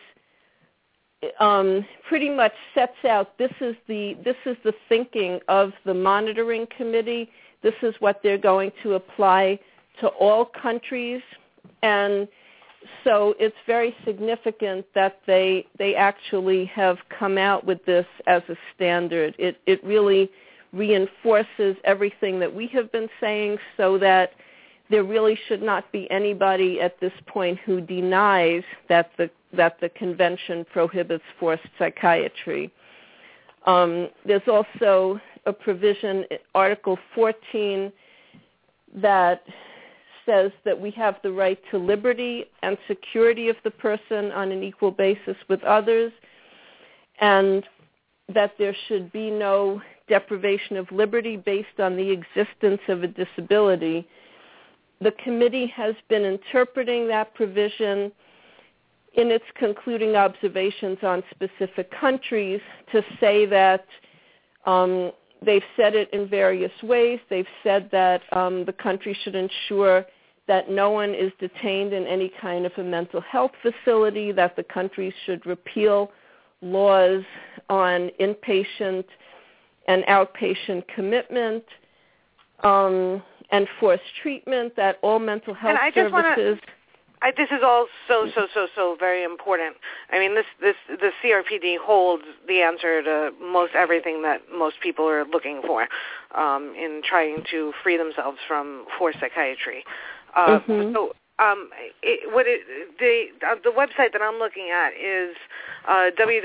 Um, pretty much sets out this is the this is the thinking of the monitoring committee. This is what they're going to apply to all countries, and so it's very significant that they they actually have come out with this as a standard. It it really reinforces everything that we have been saying, so that there really should not be anybody at this point who denies that the that the convention prohibits forced psychiatry. Um, there's also a provision, Article fourteen, that says that we have the right to liberty and security of the person on an equal basis with others, and that there should be no deprivation of liberty based on the existence of a disability. The committee has been interpreting that provision in its concluding observations on specific countries to say that um, they've said it in various ways. They've said that um, the country should ensure that no one is detained in any kind of a mental health facility, that the country should repeal laws on inpatient and outpatient commitment, um, and forced treatment, that all mental health and I just services... Wanna, I, this is all so, so, so, so very important. I mean, this, this, the C R P D holds the answer to most everything that most people are looking for um, in trying to free themselves from forced psychiatry. Uh, mm-hmm. So um, it, what it, the, uh, the website that I'm looking at is uh,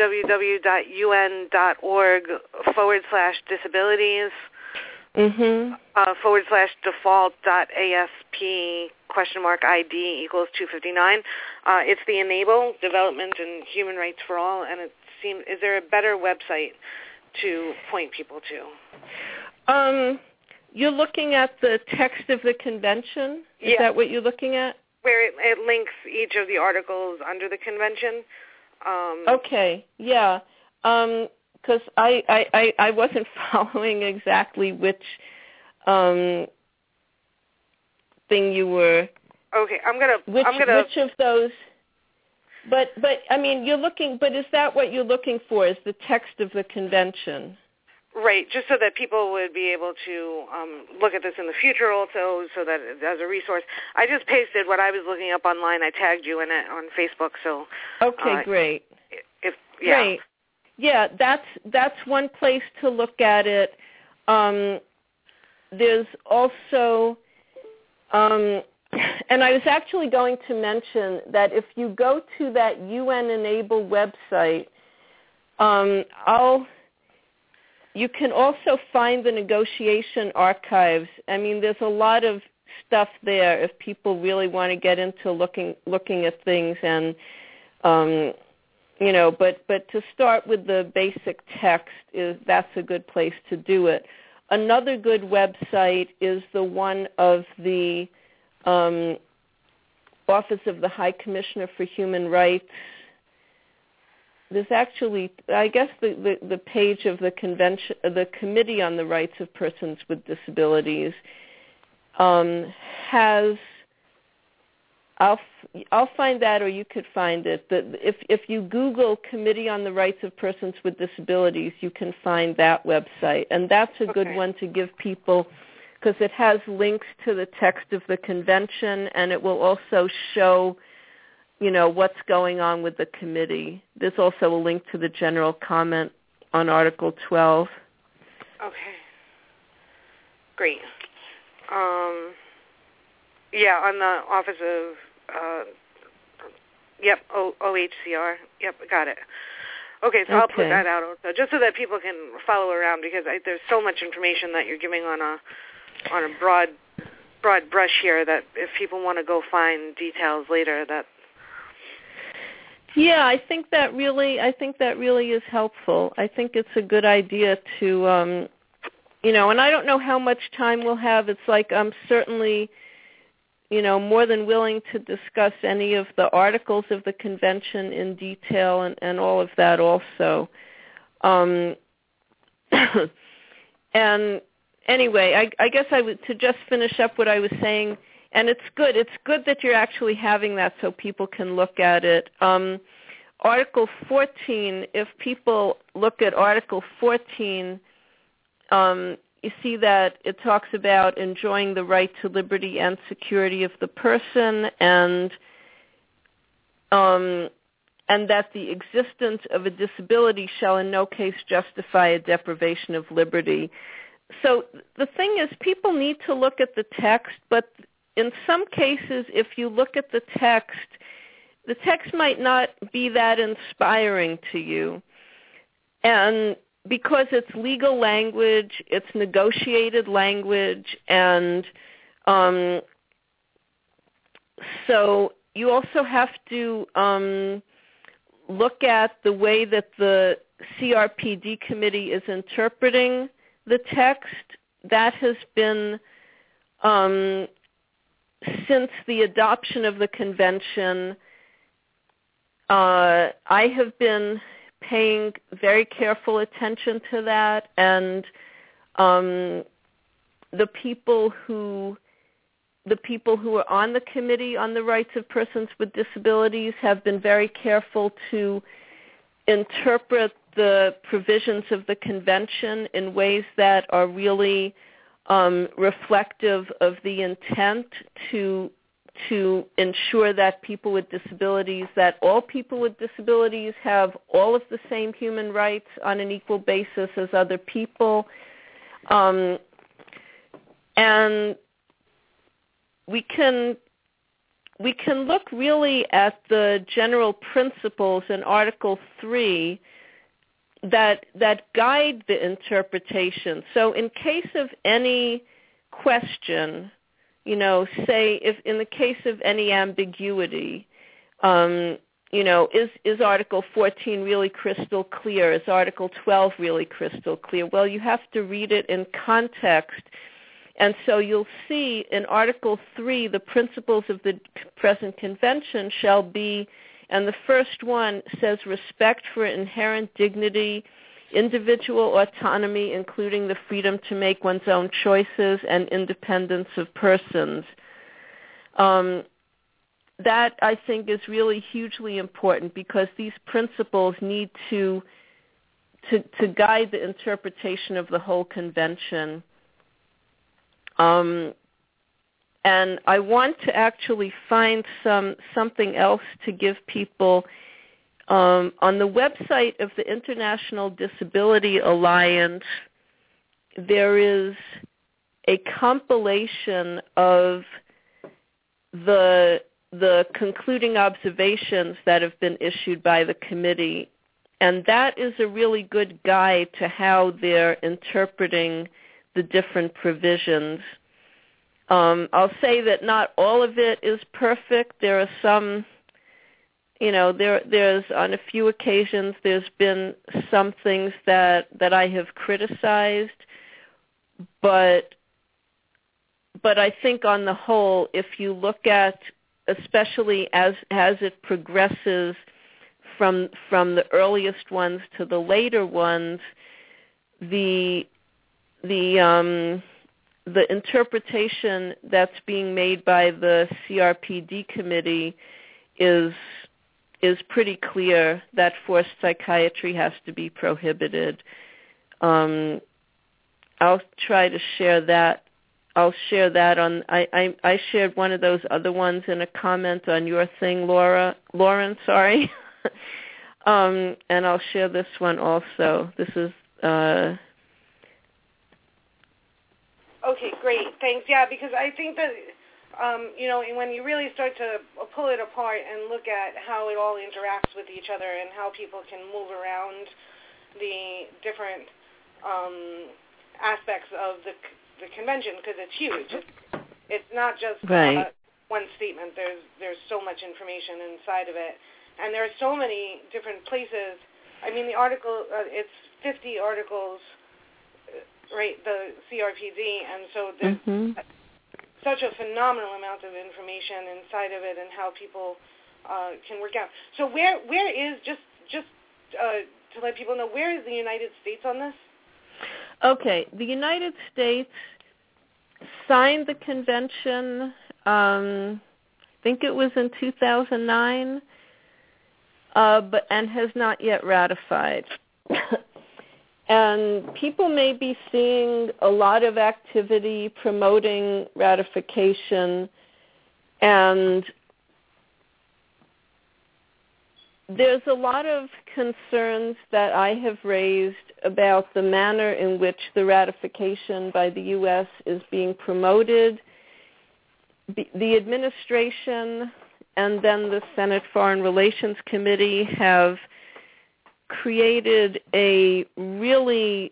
www.un.org forward slash disabilities. Mm-hmm. Uh, forward slash default dot ASP question mark I D equals two fifty-nine. Uh, it's the Enable Development and Human Rights for All, and it seems, is there a better website to point people to? Um, you're looking at the text of the convention? Is yeah. that what you're looking at? Where it, it links each of the articles under the convention. Um, okay, yeah. Um, because I, I, I, I wasn't following exactly which um, thing you were. Okay, I'm gonna. Which, I'm gonna. Which of those? But but I mean, you're looking. But is that what you're looking for? Is the text of the convention? Right, just so that people would be able to um, look at this in the future also, so that as a resource. I just pasted what I was looking up online. I tagged you in it on Facebook, so. Okay, uh, great. If yeah. Great. Yeah, that's that's one place to look at it. Um, there's also, um, and I was actually going to mention that if you go to that U N Enable website, um, I'll. You can also find the negotiation archives. I mean, there's a lot of stuff there if people really want to get into looking looking at things, and um, you know. But but to start with the basic text, is that's a good place to do it. Another good website is the one of the um, Office of the High Commissioner for Human Rights. There's actually, I guess, the, the, the page of the convention, the Committee on the Rights of Persons with Disabilities um, has. I'll I'll find that, or you could find it. That if if you Google Committee on the Rights of Persons with Disabilities, you can find that website, and that's a good Okay. one to give people, because it has links to the text of the convention, and it will also show, you know, what's going on with the committee. There's also a link to the general comment on Article twelve. Okay. Great. Um, yeah, on the Office of, uh, yep, o- OHCR. Yep, got it. Okay, so okay. I'll put that out also, just so that people can follow around, because I, there's so much information that you're giving on a on a broad broad brush here that if people want to go find details later, that. Yeah, I think that really, I think that really is helpful. I think it's a good idea to, um, you know, and I don't know how much time we'll have. It's like I'm certainly, you know, more than willing to discuss any of the articles of the convention in detail and, and all of that also. Um, and anyway, I, I guess I would, to just finish up what I was saying. And it's good. It's good that you're actually having that so people can look at it. Um, Article fourteen, if people look at Article fourteen, um, you see that it talks about enjoying the right to liberty and security of the person, and um, and that the existence of a disability shall in no case justify a deprivation of liberty. So the thing is, people need to look at the text, but in some cases, if you look at the text, the text might not be that inspiring to you. And because it's legal language, it's negotiated language, and um, so you also have to um, look at the way that the C R P D committee is interpreting the text. That has been... Um, Since the adoption of the convention, uh, I have been paying very careful attention to that, and um, the people who the people who are on the Committee on the Rights of Persons with Disabilities have been very careful to interpret the provisions of the convention in ways that are really Um, reflective of the intent to to ensure that people with disabilities, that all people with disabilities have all of the same human rights on an equal basis as other people. Um, and we can we can look really at the general principles in Article three that that guide the interpretation. So in case of any question, you know, say if in the case of any ambiguity, um, you know, is, is Article fourteen really crystal clear? Is Article twelve really crystal clear? Well, you have to read it in context. And so you'll see in Article three, the principles of the present convention shall be, and the first one says respect for inherent dignity individual autonomy, including the freedom to make one's own choices, and independence of persons. Um, that, I think, is really hugely important because these principles need to, to, to guide the interpretation of the whole convention. Um, and I want to actually find some something else to give people. Um, on the website of the International Disability Alliance, there is a compilation of the the concluding observations that have been issued by the committee, and that is a really good guide to how they're interpreting the different provisions. Um, I'll say that not all of it is perfect. There are some, you know, there there's on a few occasions there's been some things that, that I have criticized, but but I think on the whole, if you look at, especially as as it progresses from from the earliest ones to the later ones, the the um, the interpretation that's being made by the C R P D committee is is pretty clear that forced psychiatry has to be prohibited. Um, I'll try to share that. I'll share that on. I, I I shared one of those other ones in a comment on your thing, Laura. Lauren, sorry. um, and I'll share this one also. This is. Uh, okay, great. Thanks. Yeah, because I think that. Um, you know, when you really start to pull it apart and look at how it all interacts with each other and how people can move around the different um, aspects of the the convention, because it's huge. It's, it's not just right. uh, one statement. There's there's so much information inside of it, and there are so many different places. I mean, the article uh, it's fifty articles, right? The C R P D, and so there's. Mm-hmm. Such a phenomenal amount of information inside of it and how people uh, can work out. So where where is, just just uh, to let people know, where is the United States on this? Okay, the United States signed the convention, um, I think it was in two thousand nine, uh, but and has not yet ratified. And people may be seeing a lot of activity promoting ratification, and there's a lot of concerns that I have raised about the manner in which the ratification by the U S is being promoted. The administration and then the Senate Foreign Relations Committee have created a really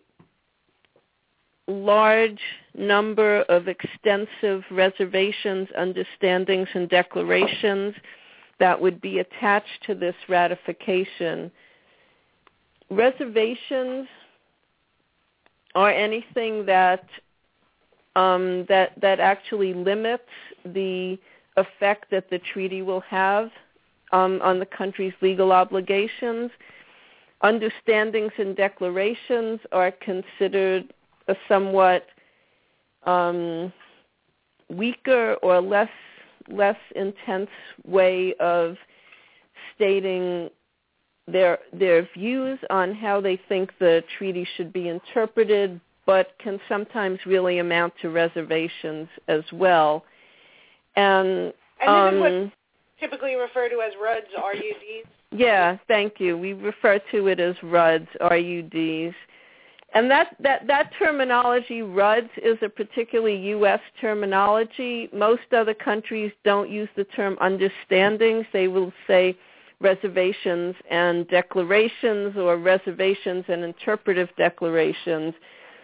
large number of extensive reservations, understandings, and declarations that would be attached to this ratification. Reservations are anything that um, that that actually limits the effect that the treaty will have um, on the country's legal obligations. Understandings and declarations are considered a somewhat um, weaker or less less intense way of stating their their views on how they think the treaty should be interpreted, but can sometimes really amount to reservations as well. And, and um, this is what typically referred to as R U Ds, R U Ds. Yeah, thank you. We refer to it as R U Ds, R U Ds. And that, that, that terminology, R U Ds, is a particularly U S terminology. Most other countries don't use the term understandings. They will say reservations and declarations, or reservations and interpretive declarations.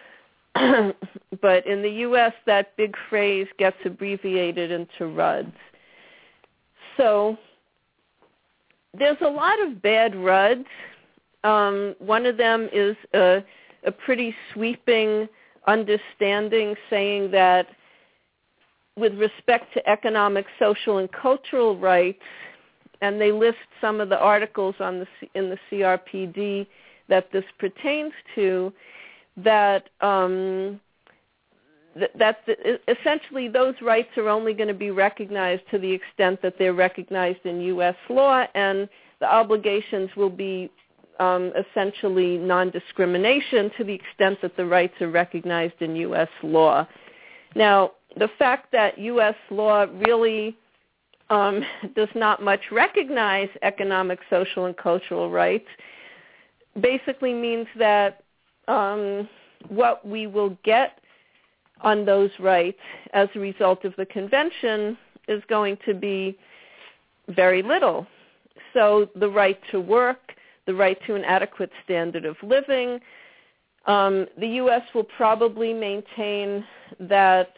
But in the U S, that big phrase gets abbreviated into R U Ds. So there's a lot of bad R U Ds. Um, one of them is a, a pretty sweeping understanding saying that with respect to economic, social, and cultural rights, and they list some of the articles on the in the C R P D that this pertains to, that um, th- that the, essentially those rights are only going to be recognized to the extent that they're recognized in U S law, and the obligations will be um, essentially non-discrimination to the extent that the rights are recognized in U S law. Now, the fact that U S law really um, does not much recognize economic, social, and cultural rights basically means that um, what we will get on those rights as a result of the convention is going to be very little. So the right to work, the right to an adequate standard of living, um, the U S will probably maintain that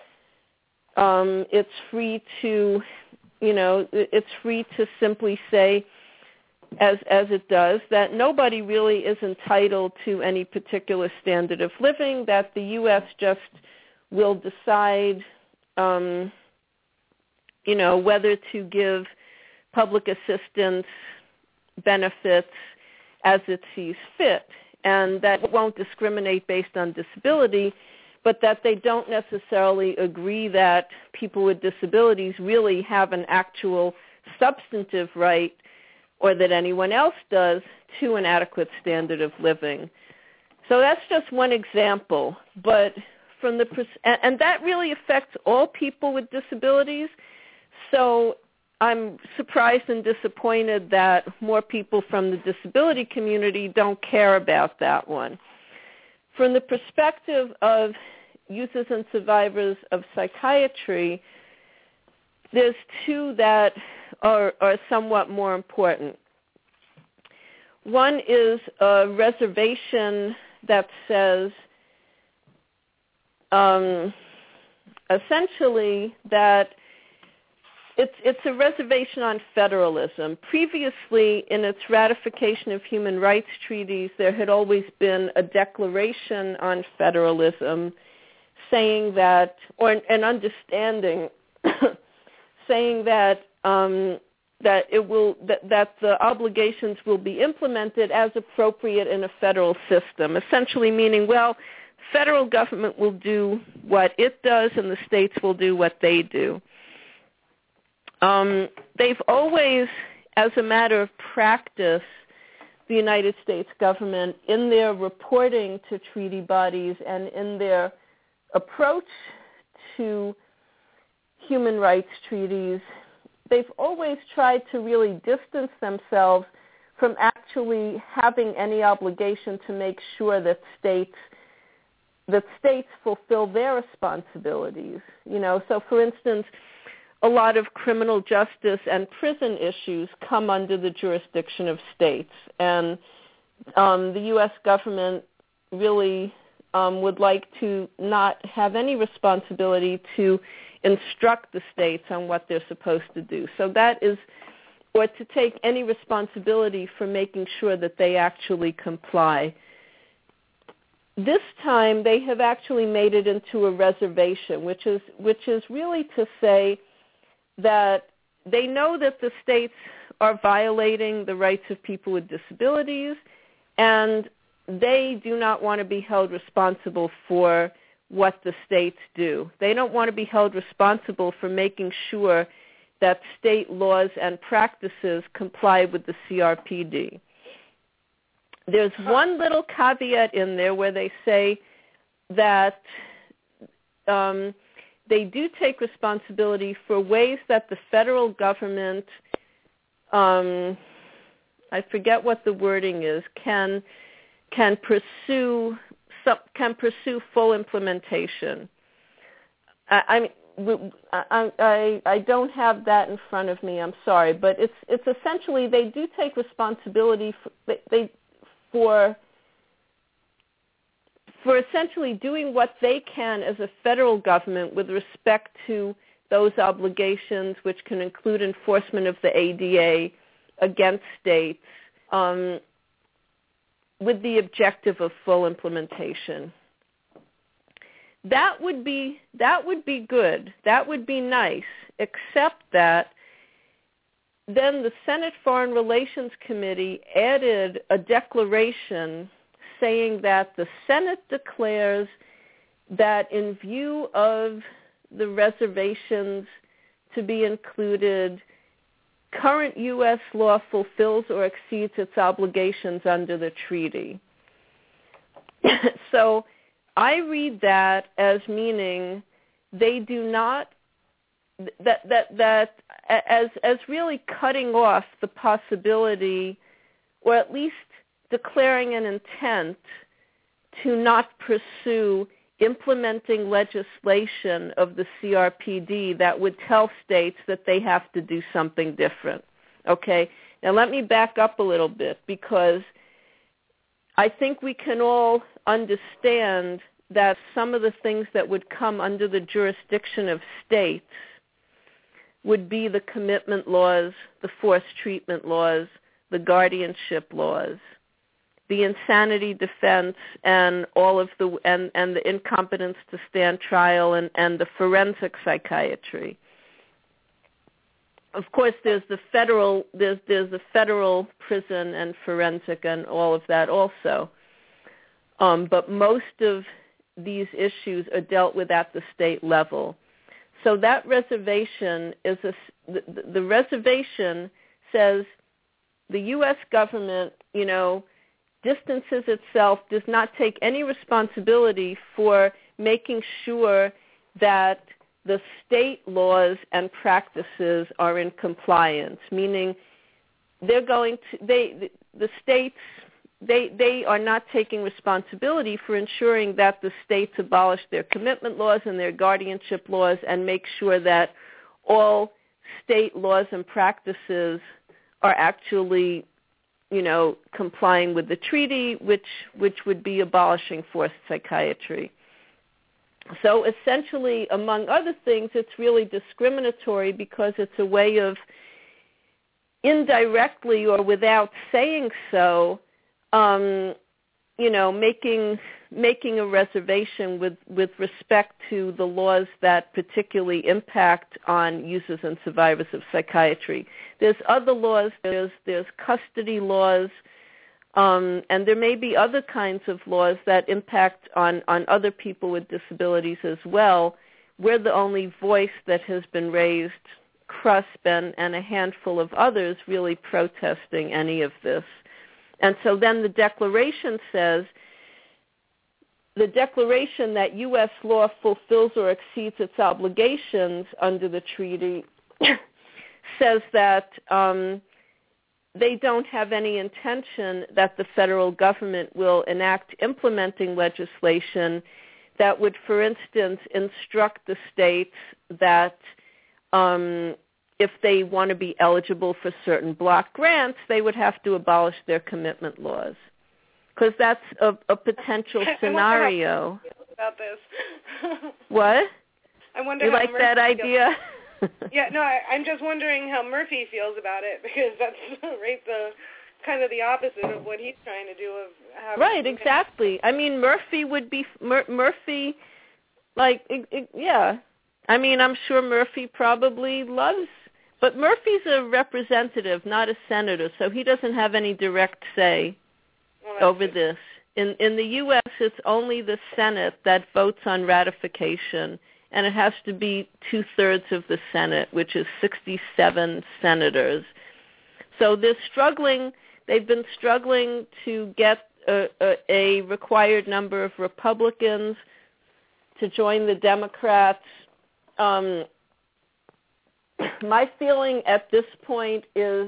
um, it's free to, you know, it's free to simply say, as as it does, that nobody really is entitled to any particular standard of living, that the U S just will decide, um, you know, whether to give public assistance benefits as it sees fit, and that it won't discriminate based on disability, but that they don't necessarily agree that people with disabilities really have an actual substantive right, or that anyone else does, to an adequate standard of living. So that's just one example, but from the pers- and that really affects all people with disabilities. So I'm surprised and disappointed that more people from the disability community don't care about that one. From the perspective of users and survivors of psychiatry, there's two that are, are somewhat more important. One is a reservation that says um, essentially that it's, it's a reservation on federalism. Previously, in its ratification of human rights treaties, there had always been a declaration on federalism saying that, or an understanding saying that um, that it will that, that the obligations will be implemented as appropriate in a federal system. Essentially, meaning, well, federal government will do what it does, and the states will do what they do. Um, they've always, as a matter of practice, the United States government, in their reporting to treaty bodies and in their approach to human rights treaties, they've always tried to really distance themselves from actually having any obligation to make sure that states that states fulfill their responsibilities. You know, so for instance, a lot of criminal justice and prison issues come under the jurisdiction of states, and um, the U S government really um, would like to not have any responsibility to instruct the states on what they're supposed to do. So that is, or to take any responsibility for making sure that they actually comply. This time they have actually made it into a reservation, which is which is really to say that they know that the states are violating the rights of people with disabilities, and they do not want to be held responsible for what the states do. They don't want to be held responsible for making sure that state laws and practices comply with the C R P D. There's one little caveat in there where they say that um, they do take responsibility for ways that the federal government, um, I forget what the wording is, can can pursue can pursue full implementation. I, I mean, I, I I don't have that in front of me. I'm sorry, but it's it's essentially they do take responsibility for, they, they for for essentially doing what they can as a federal government with respect to those obligations, which can include enforcement of the A D A against states, um, with the objective of full implementation. That would be that would be good. That would be nice, except that then the Senate Foreign Relations Committee added a declaration saying that the Senate declares that in view of the reservations to be included, current U S law fulfills or exceeds its obligations under the treaty. So I read that as meaning they do not, that that that as as really cutting off the possibility, or at least declaring an intent to not pursue implementing legislation of the C R P D that would tell states that they have to do something different. Okay? Now let me back up a little bit, because I think we can all understand that some of the things that would come under the jurisdiction of states would be the commitment laws, the forced treatment laws, the guardianship laws, the insanity defense, and all of the and, and the incompetence to stand trial, and, and the forensic psychiatry. Of course, there's the federal there's there's the federal prison and forensic and all of that also. Um, but most of these issues are dealt with at the state level. So that reservation is a, the, the reservation says the U S government, you know, distances itself, does not take any responsibility for making sure that the state laws and practices are in compliance, meaning they're going to, they, the states, they, they are not taking responsibility for ensuring that the states abolish their commitment laws and their guardianship laws and make sure that all state laws and practices are actually, you know, complying with the treaty, which which would be abolishing forced psychiatry. So essentially, among other things, it's really discriminatory because it's a way of indirectly or without saying so, um, you know, making making a reservation with, with respect to the laws that particularly impact on users and survivors of psychiatry. There's other laws. There's there's custody laws, um, and there may be other kinds of laws that impact on, on other people with disabilities as well. We're the only voice that has been raised, C R U S P and, and a handful of others really protesting any of this. And so then the declaration says, the declaration that U S law fulfills or exceeds its obligations under the treaty says that um, they don't have any intention that the federal government will enact implementing legislation that would, for instance, instruct the states that um, if they want to be eligible for certain block grants, they would have to abolish their commitment laws. Because that's a, a potential scenario. About this. What? I wonder you how like Murphy that idea? Yeah, no, I, I'm just wondering how Murphy feels about it, because that's right the kind of the opposite of what he's trying to do. Of having right, exactly. I mean, Murphy would be Mur- Murphy, like, it, it, yeah. I mean, I'm sure Murphy probably loves, but Murphy's a representative, not a senator, so he doesn't have any direct say well, over good. this. In in the U S, it's only the Senate that votes on ratification, and it has to be two-thirds of the Senate, which is sixty-seven senators. So they're struggling, they've been struggling to get a, a, a required number of Republicans to join the Democrats. Um, my feeling at this point is,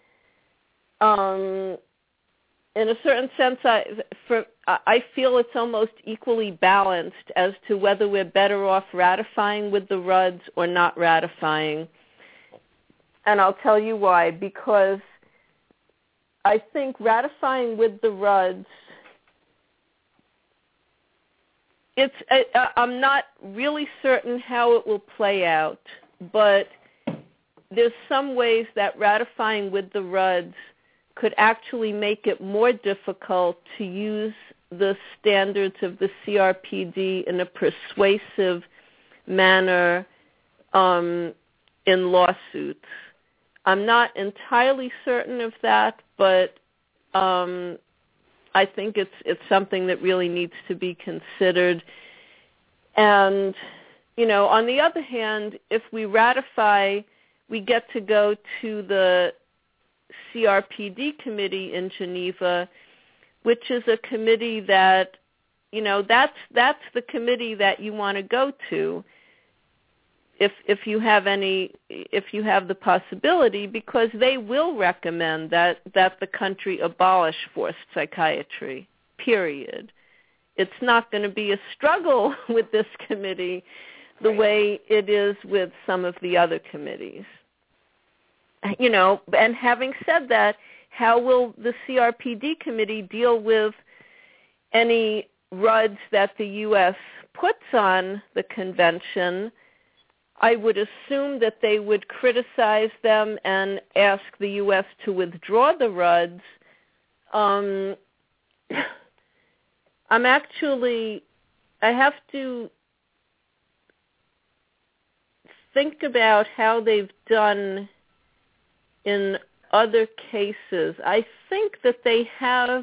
um, in a certain sense, I, for, I feel it's almost equally balanced as to whether we're better off ratifying with the R U Ds or not ratifying. And I'll tell you why. Because I think ratifying with the R U Ds, it's, I, I'm not really certain how it will play out, but there's some ways that ratifying with the R U Ds could actually make it more difficult to use the standards of the C R P D in a persuasive manner um, in lawsuits. I'm not entirely certain of that, but um, I think it's it's something that really needs to be considered. And, you know, on the other hand, if we ratify, we get to go to the C R P D committee in Geneva, which is a committee that, you know, that's that's the committee that you want to go to if if you have any if you have the possibility, because they will recommend that that the country abolish forced psychiatry, period. It's not going to be a struggle with this committee the right. way it is with some of the other committees. You know, and having said that, how will the C R P D committee deal with any R U Ds that the U S puts on the convention? I would assume that they would criticize them and ask the U S to withdraw the R U Ds. Um, I'm actually, I have to think about how they've done in other cases. I think that they have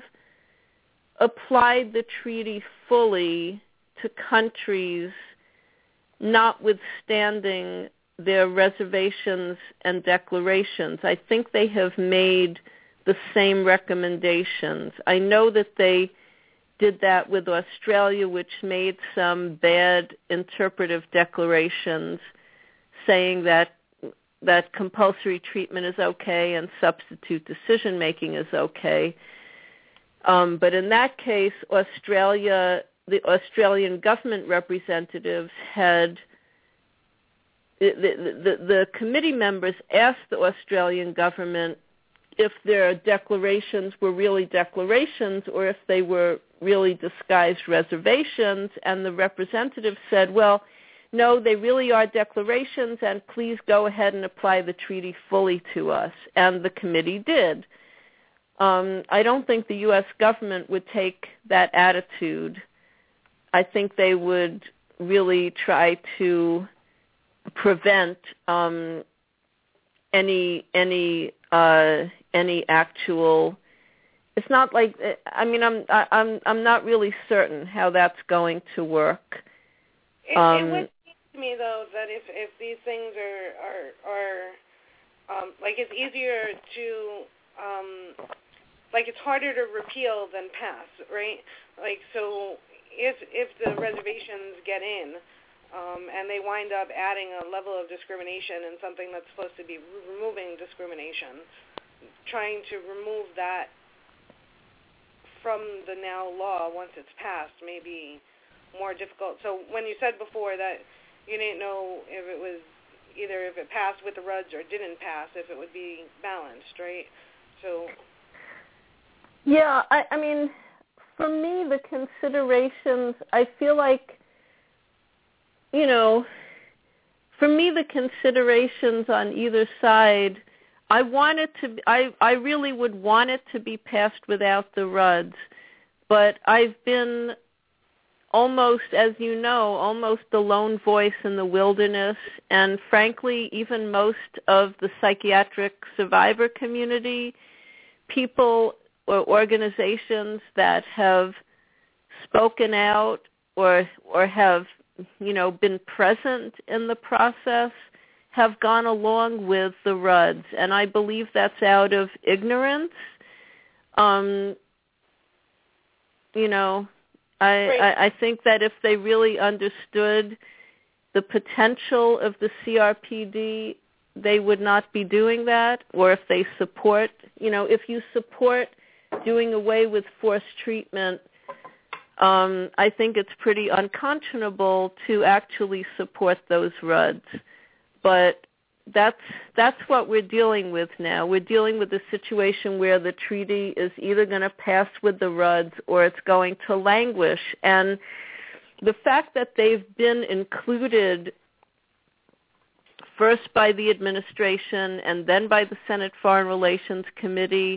applied the treaty fully to countries notwithstanding their reservations and declarations. I think they have made the same recommendations. I know that they did that with Australia, which made some bad interpretive declarations saying that that compulsory treatment is okay and substitute decision-making is okay. Um, but in that case, Australia, the Australian government representatives had, the, the, the, the committee members asked the Australian government if their declarations were really declarations or if they were really disguised reservations, and the representative said, well, no, they really are declarations, and please go ahead and apply the treaty fully to us. And the committee did. Um, I don't think the U S government would take that attitude. I think they would really try to prevent um, any any uh, any actual. It's not like I mean I'm I'm I'm not really certain how that's going to work. It, Um, it would seem to me though that if if these things are are are um, like it's easier to um, like it's harder to repeal than pass, right? Like so. If if the reservations get in um, and they wind up adding a level of discrimination in something that's supposed to be re- removing discrimination, trying to remove that from the now law once it's passed may be more difficult. So when you said before that you didn't know if it was either if it passed with the R U Ds or didn't pass, if it would be balanced, right? So yeah, I, I mean. For me, the considerations, I feel like, you know, for me, the considerations on either side, I want it to, I, I really would want it to be passed without the R U Ds, but I've been almost, as you know, almost the lone voice in the wilderness, and frankly, even most of the psychiatric survivor community, people or organizations that have spoken out or or have, you know, been present in the process have gone along with the R U Ds, and I believe that's out of ignorance. Um, you know, I, right. I, I think that if they really understood the potential of the C R P D, they would not be doing that, or if they support, you know, if you support doing away with forced treatment, um, I think it's pretty unconscionable to actually support those R U Ds. But that's that's what we're dealing with now. We're dealing with a situation where the treaty is either going to pass with the R U Ds or it's going to languish. And the fact that they've been included first by the administration and then by the Senate Foreign Relations Committee,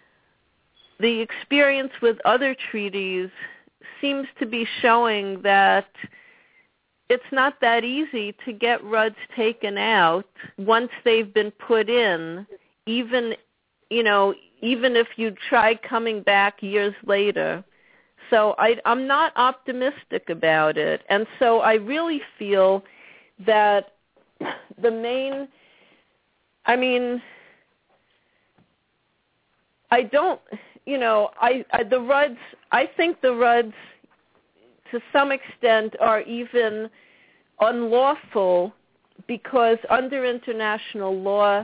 the experience with other treaties seems to be showing that it's not that easy to get R U Ds taken out once they've been put in, even, you know, even if you try coming back years later. So I, I'm not optimistic about it. And so I really feel that the main, I mean, I don't, you know, I, I the R U Ds, I think the R U Ds to some extent are even unlawful because under international law,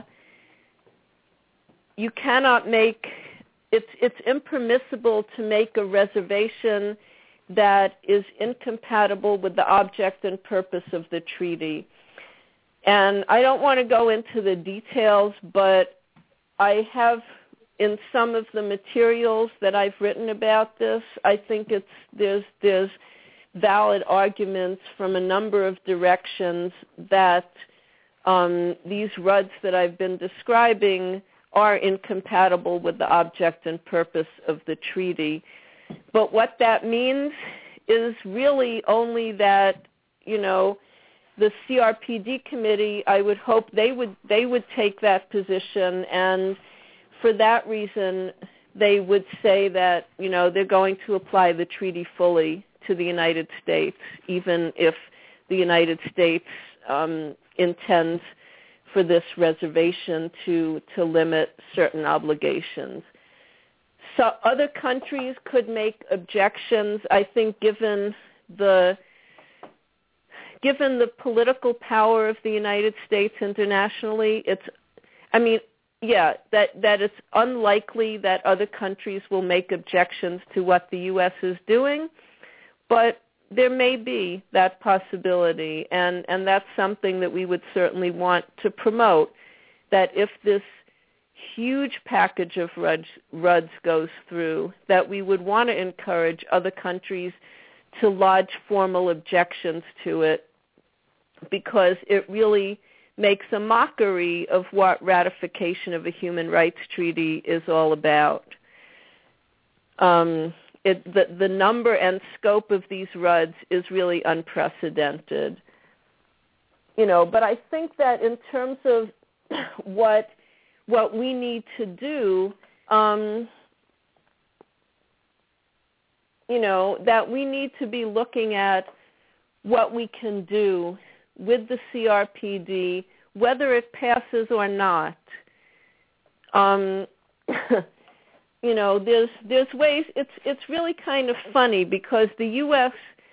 you cannot make, it's, it's impermissible to make a reservation that is incompatible with the object and purpose of the treaty. And I don't want to go into the details, but I have in some of the materials that I've written about this, I think it's there's there's valid arguments from a number of directions that um, these R U Ds that I've been describing are incompatible with the object and purpose of the treaty. But what that means is really only that, you know, the C R P D committee, I would hope they would they would take that position, and for that reason, they would say that, you know, they're going to apply the treaty fully to the United States, even if the United States um, intends for this reservation to, to limit certain obligations. So other countries could make objections. I think given the given the political power of the United States internationally, it's, I mean, yeah, that, that it's unlikely that other countries will make objections to what the U S is doing, but there may be that possibility, and, and that's something that we would certainly want to promote, that if this huge package of R U Ds goes through, that we would want to encourage other countries to lodge formal objections to it, because it really makes a mockery of what ratification of a human rights treaty is all about. Um, it, the, the number and scope of these R U Ds is really unprecedented. You know, but I think that in terms of what what we need to do, um, you know, that we need to be looking at what we can do with the C R P D, whether it passes or not. Um, you know, there's there's ways. It's it's really kind of funny because the U S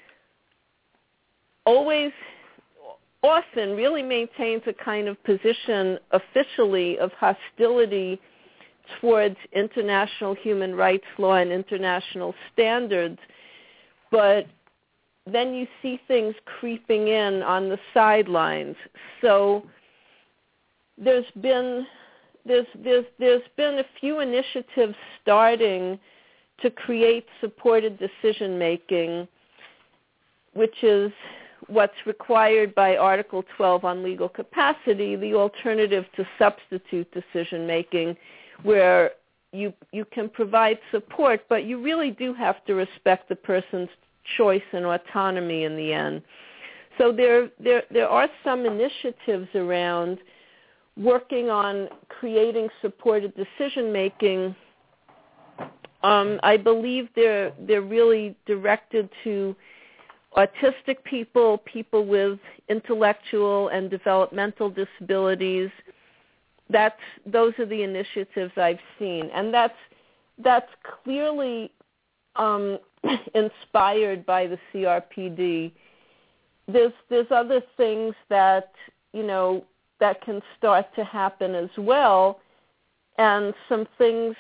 always, often, really maintains a kind of position officially of hostility towards international human rights law and international standards, but then you see things creeping in on the sidelines. So there's been there's there's there's been a few initiatives starting to create supported decision making, which is what's required by Article twelve on legal capacity, the alternative to substitute decision making, where you you can provide support, but you really do have to respect the person's choice and autonomy in the end. So there, there, there are some initiatives around working on creating supported decision-making. Um, I believe they're, they're really directed to autistic people, people with intellectual and developmental disabilities. That's, those are the initiatives I've seen. And that's, that's clearly um, inspired by the C R P D. There's there's other things that, you know, that can start to happen as well, and some things,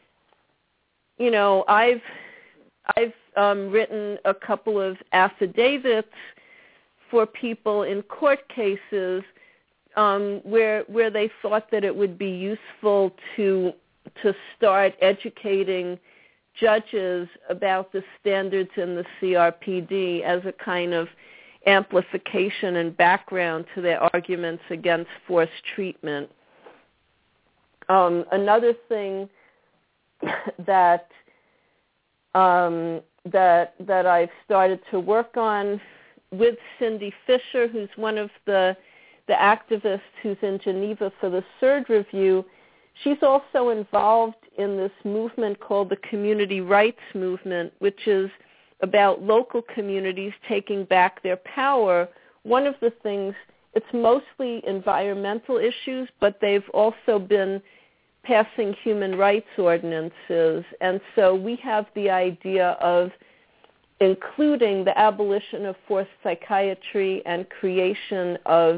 you know, I've I've um, written a couple of affidavits for people in court cases um, where where they thought that it would be useful to to start educating judges about the standards in the C R P D as a kind of amplification and background to their arguments against forced treatment. Um, another thing that um, that that I've started to work on with Cindy Fisher, who's one of the the activists who's in Geneva for the CERD review. She's also involved in this movement called the Community Rights Movement, which is about local communities taking back their power. One of the things, it's mostly environmental issues, but they've also been passing human rights ordinances. And so we have the idea of including the abolition of forced psychiatry and creation of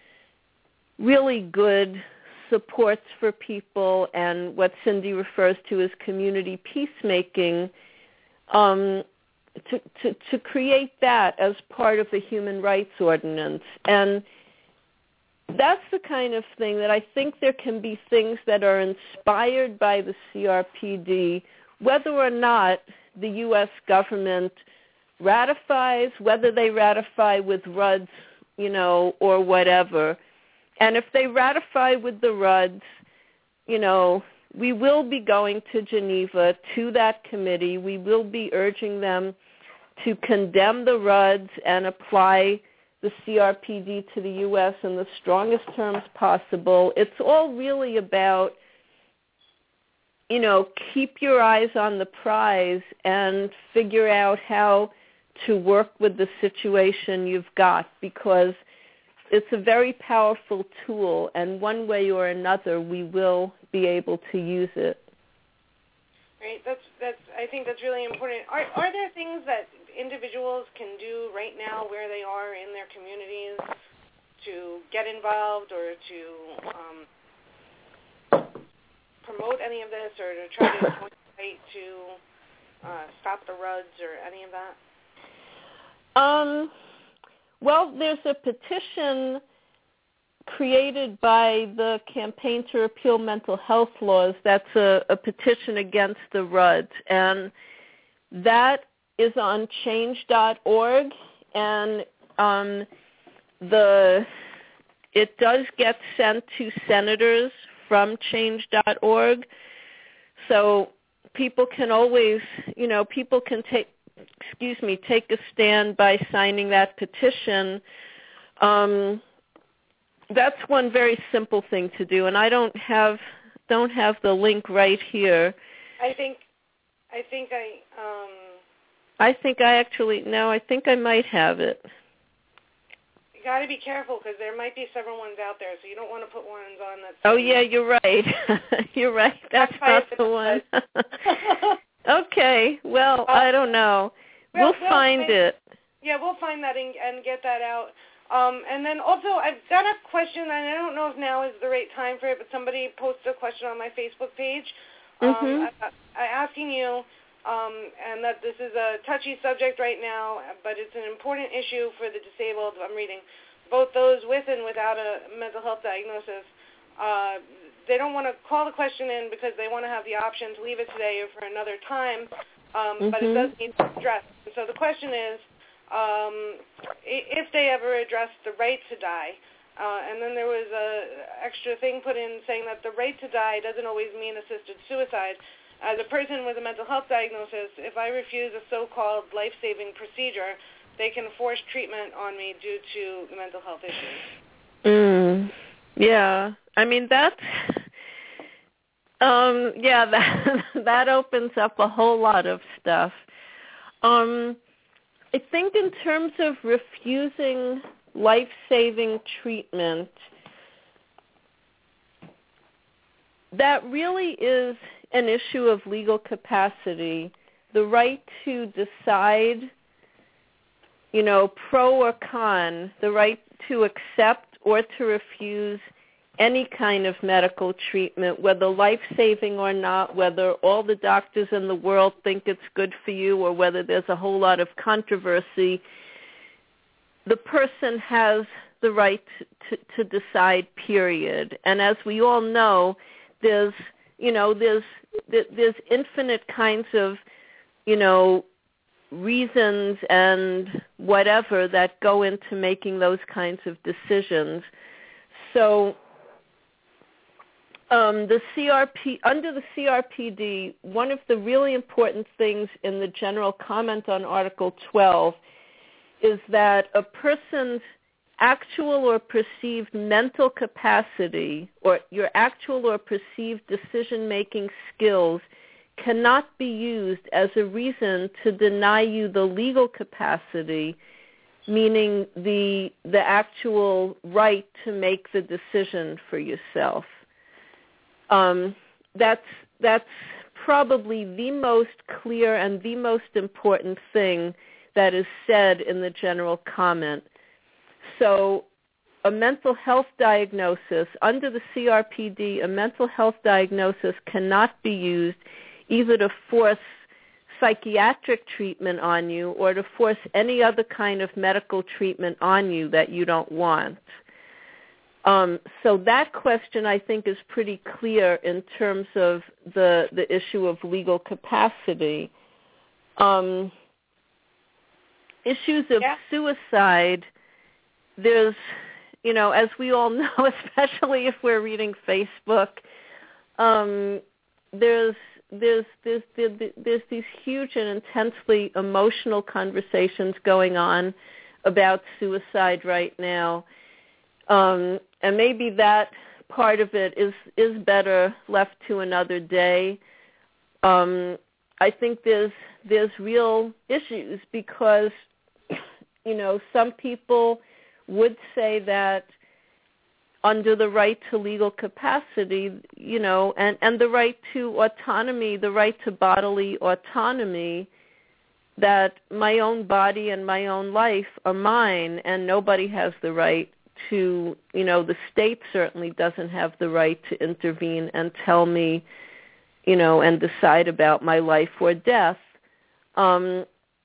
really good supports for people and what Cindy refers to as community peacemaking, um, to, to, to create that as part of the human rights ordinance. And that's the kind of thing that I think there can be things that are inspired by the C R P D, whether or not the U S government ratifies, whether they ratify with R U Ds, you know, or whatever. And if they ratify with the R U Ds, you know, we will be going to Geneva to that committee. We will be urging them to condemn the R U Ds and apply the C R P D to the U S in the strongest terms possible. It's all really about, you know, keep your eyes on the prize and figure out how to work with the situation you've got, because it's a very powerful tool, and one way or another we will be able to use it. Right. That's that's. I think that's really important. Are are there things that individuals can do right now where they are in their communities to get involved or to um, promote any of this, or to try to motivate to uh, stop the R U Ds or any of that? Um. Well, there's a petition created by the Campaign to Repeal Mental Health Laws. That's a, a petition against the R U Ds, and that is on change dot org, and um, the it does get sent to senators from change dot org, so people can always, you know, people can take, excuse me, take a stand by signing that petition. Um, that's one very simple thing to do, and I don't have don't have the link right here. I think, I think I. Um... I think I actually no. I think I might have it. You got to be careful because there might be several ones out there, so you don't want to put ones on that. Oh yeah, you're right. You're right. That's not the one. Okay. Well, uh, I don't know. We'll, we'll find we'll, it. Yeah, we'll find that and, and get that out. Um, and then also, I've got a question, and I don't know if now is the right time for it, but somebody posted a question on my Facebook page um, mm-hmm. I, I asking you, um, and that this is a touchy subject right now, but it's an important issue for the disabled. I'm reading both those with and without a mental health diagnosis. Uh, they don't want to call the question in because they want to have the option to leave it today or for another time, um, mm-hmm. but it does need to be addressed. So the question is, um, if they ever address the right to die, uh, and then there was a extra thing put in saying that the right to die doesn't always mean assisted suicide. As a person with a mental health diagnosis, if I refuse a so-called life-saving procedure, they can force treatment on me due to the mental health issues. Mm. Yeah, I mean that's, um, yeah, that that opens up a whole lot of stuff. Um, I think in terms of refusing life-saving treatment, that really is an issue of legal capacity. The right to decide, you know, pro or con, the right to accept or to refuse any kind of medical treatment, whether life-saving or not, whether all the doctors in the world think it's good for you or whether there's a whole lot of controversy, the person has the right to, to decide, period. And as we all know, there's, you know, there's, there's infinite kinds of, you know, reasons and whatever that go into making those kinds of decisions. So um, the C R P, under the C R P D, one of the really important things in the general comment on Article twelve is that a person's actual or perceived mental capacity or your actual or perceived decision-making skills cannot be used as a reason to deny you the legal capacity, meaning the the actual right to make the decision for yourself. Um, that's that's probably the most clear and the most important thing that is said in the general comment. So a mental health diagnosis, under the C R P D, a mental health diagnosis cannot be used either to force psychiatric treatment on you or to force any other kind of medical treatment on you that you don't want. Um, so that question, I think, is pretty clear in terms of the the issue of legal capacity. Um, issues of yeah. suicide, there's, you know, as we all know, especially if we're reading Facebook, um, there's there's there's there's there's these huge and intensely emotional conversations going on about suicide right now. Um, and maybe that part of it is, is better left to another day. Um, I think there's there's real issues because, you know, some people would say that under the right to legal capacity, you know, and, and the right to autonomy, the right to bodily autonomy, that my own body and my own life are mine and nobody has the right to, you know, the state certainly doesn't have the right to intervene and tell me, you know, and decide about my life or death. Um,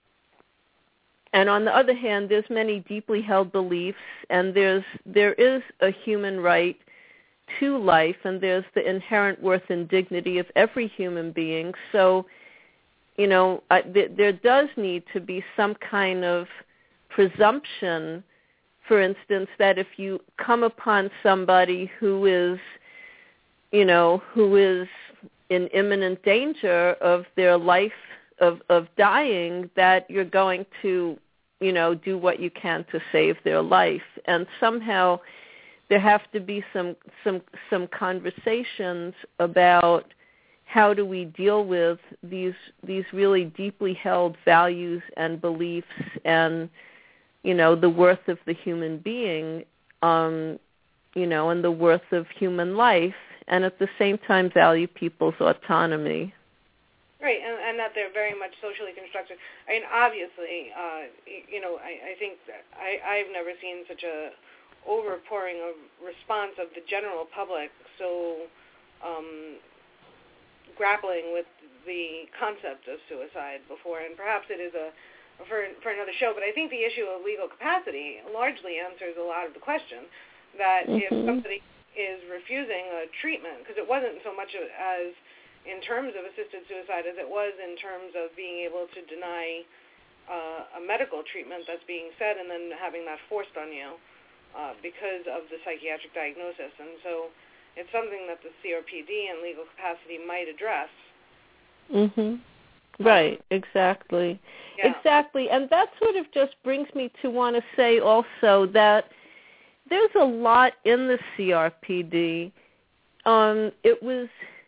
and on the other hand, there's many deeply held beliefs, and there's there is a human right to life, and there's the inherent worth and dignity of every human being. So, you know, I, th- there does need to be some kind of presumption, for instance, that if you come upon somebody who is, you know, who is in imminent danger of their life, of, of dying, that you're going to, you know, do what you can to save their life. And somehow there have to be some some some conversations about how do we deal with these these really deeply held values and beliefs and, you know, the worth of the human being, um, you know, and the worth of human life, and at the same time value people's autonomy. Right, and, and that they're very much socially constructed. I mean, obviously, uh, you know, I, I think that I, I've never seen such a overpouring of response of the general public so um, grappling with the concept of suicide before, and perhaps it is a For, for another show, but I think the issue of legal capacity largely answers a lot of the question that mm-hmm. if somebody is refusing a treatment, because it wasn't so much as in terms of assisted suicide as it was in terms of being able to deny uh, a medical treatment that's being said and then having that forced on you uh, because of the psychiatric diagnosis. And so it's something that the C R P D and legal capacity might address. Mm-hmm. Right, exactly. Yeah. Exactly. And that sort of just brings me to want to say also that there's a lot in the C R P D. Um, it was,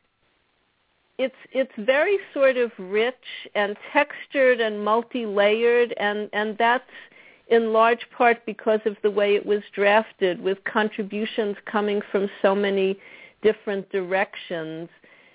it's it's very sort of rich and textured and multi-layered, and, and that's in large part because of the way it was drafted, with contributions coming from so many different directions,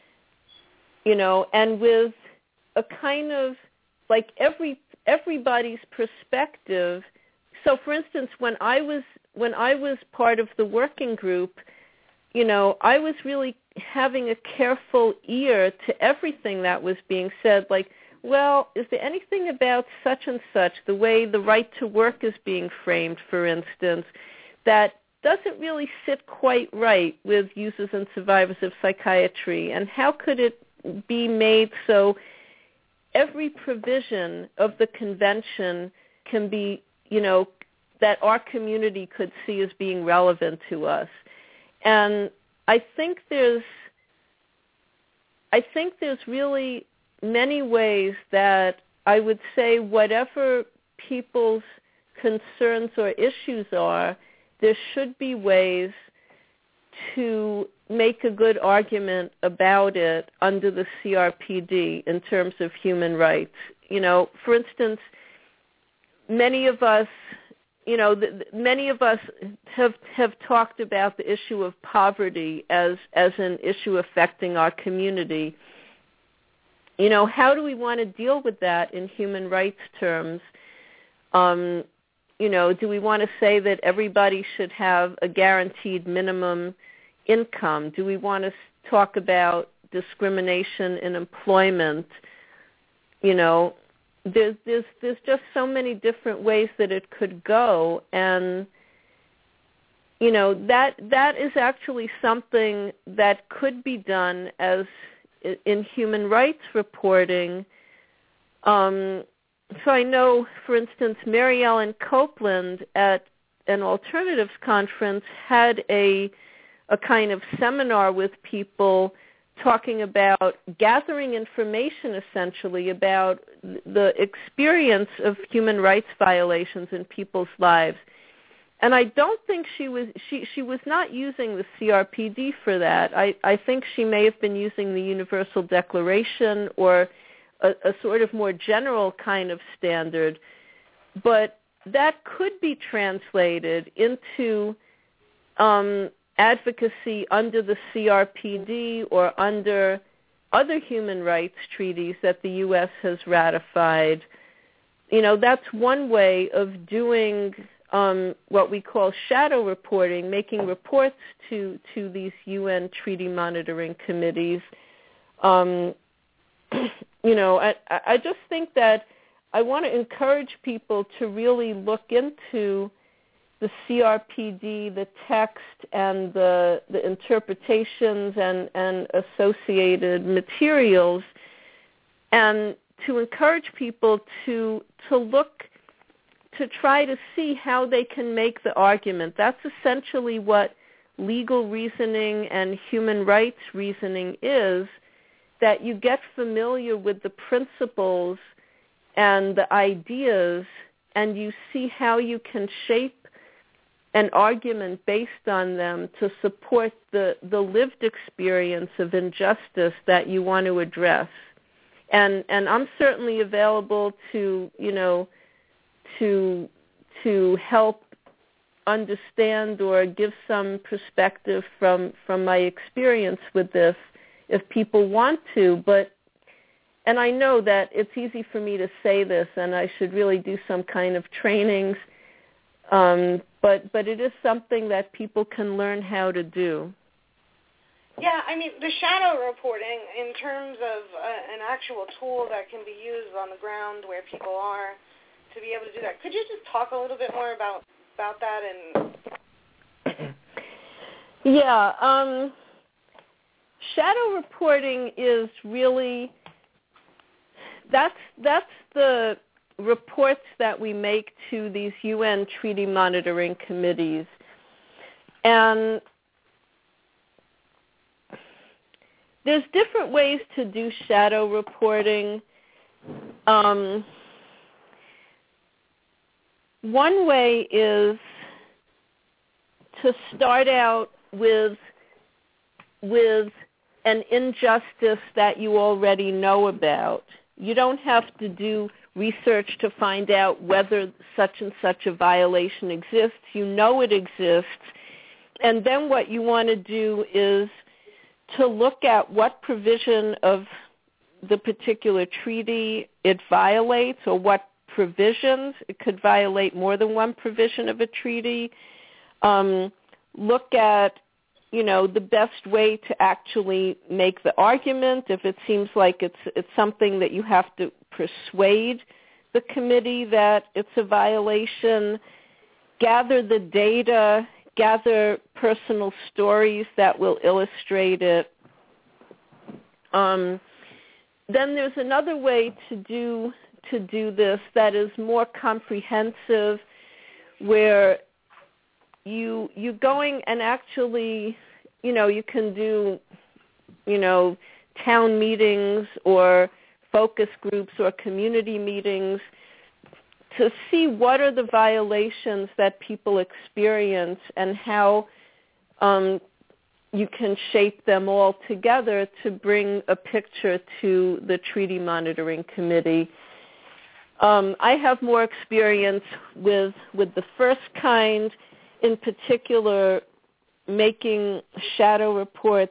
you know, and with a kind of like every everybody's perspective. So, for instance, when I was when I was part of the working group, you know, I was really having a careful ear to everything that was being said. Like, well, is there anything about such and such, the way the right to work is being framed, for instance, that doesn't really sit quite right with users and survivors of psychiatry, and how could it be made so every provision of the convention can be, you know, that our community could see as being relevant to us. And I think there's, I think there's really many ways that I would say whatever people's concerns or issues are, there should be ways to make a good argument about it under the C R P D in terms of human rights. You know, for instance, many of us, you know, the, many of us have have talked about the issue of poverty as as an issue affecting our community. You know, how do we want to deal with that in human rights terms? Um, you know, do we want to say that everybody should have a guaranteed minimum income? Do we want to talk about discrimination in employment? You know, there's there's there's just so many different ways that it could go, and you know that that is actually something that could be done as in human rights reporting. Um, so I know, for instance, Mary Ellen Copeland at an alternatives conference had a a kind of seminar with people talking about gathering information essentially about the experience of human rights violations in people's lives. And I don't think she was she, she was not using the C R P D for that. I, I think she may have been using the Universal Declaration or a, a sort of more general kind of standard. But that could be translated into um, advocacy under the C R P D or under other human rights treaties that the U S has ratified. You know, that's one way of doing um, what we call shadow reporting, making reports to, to these U N treaty monitoring committees. Um, you know, I, I just think that I want to encourage people to really look into the C R P D, the text, and the, the interpretations and, and associated materials, and to encourage people to to look, to try to see how they can make the argument. That's essentially what legal reasoning and human rights reasoning is, that you get familiar with the principles and the ideas, and you see how you can shape an argument based on them to support the, the lived experience of injustice that you want to address. And and I'm certainly available to, you know, to to help understand or give some perspective from, from my experience with this if people want to. But and I know that it's easy for me to say this, and I should really do some kind of trainings. Um, but but it is something that people can learn how to do. Yeah, I mean, the shadow reporting in terms of uh, an actual tool that can be used on the ground where people are to be able to do that. Could you just talk a little bit more about, about that? And Yeah, um, shadow reporting is really, that's that's the reports that we make to these U N treaty monitoring committees. And there's different ways to do shadow reporting. Um, one way is to start out with with an injustice that you already know about. You don't have to do research to find out whether such and such a violation exists. You know it exists. And then what you want to do is to look at what provision of the particular treaty it violates, or what provisions. It could violate more than one provision of a treaty. Um, look at, you know, the best way to actually make the argument. If it seems like it's it's something that you have to persuade the committee that it's a violation, gather the data, gather personal stories that will illustrate it. Um, then there's another way to do to do this that is more comprehensive, where you you going and actually, you know, you can do, you know, town meetings or focus groups or community meetings to see what are the violations that people experience and how um, you can shape them all together to bring a picture to the Treaty Monitoring Committee. Um, I have more experience with with the first kind, in particular, making shadow reports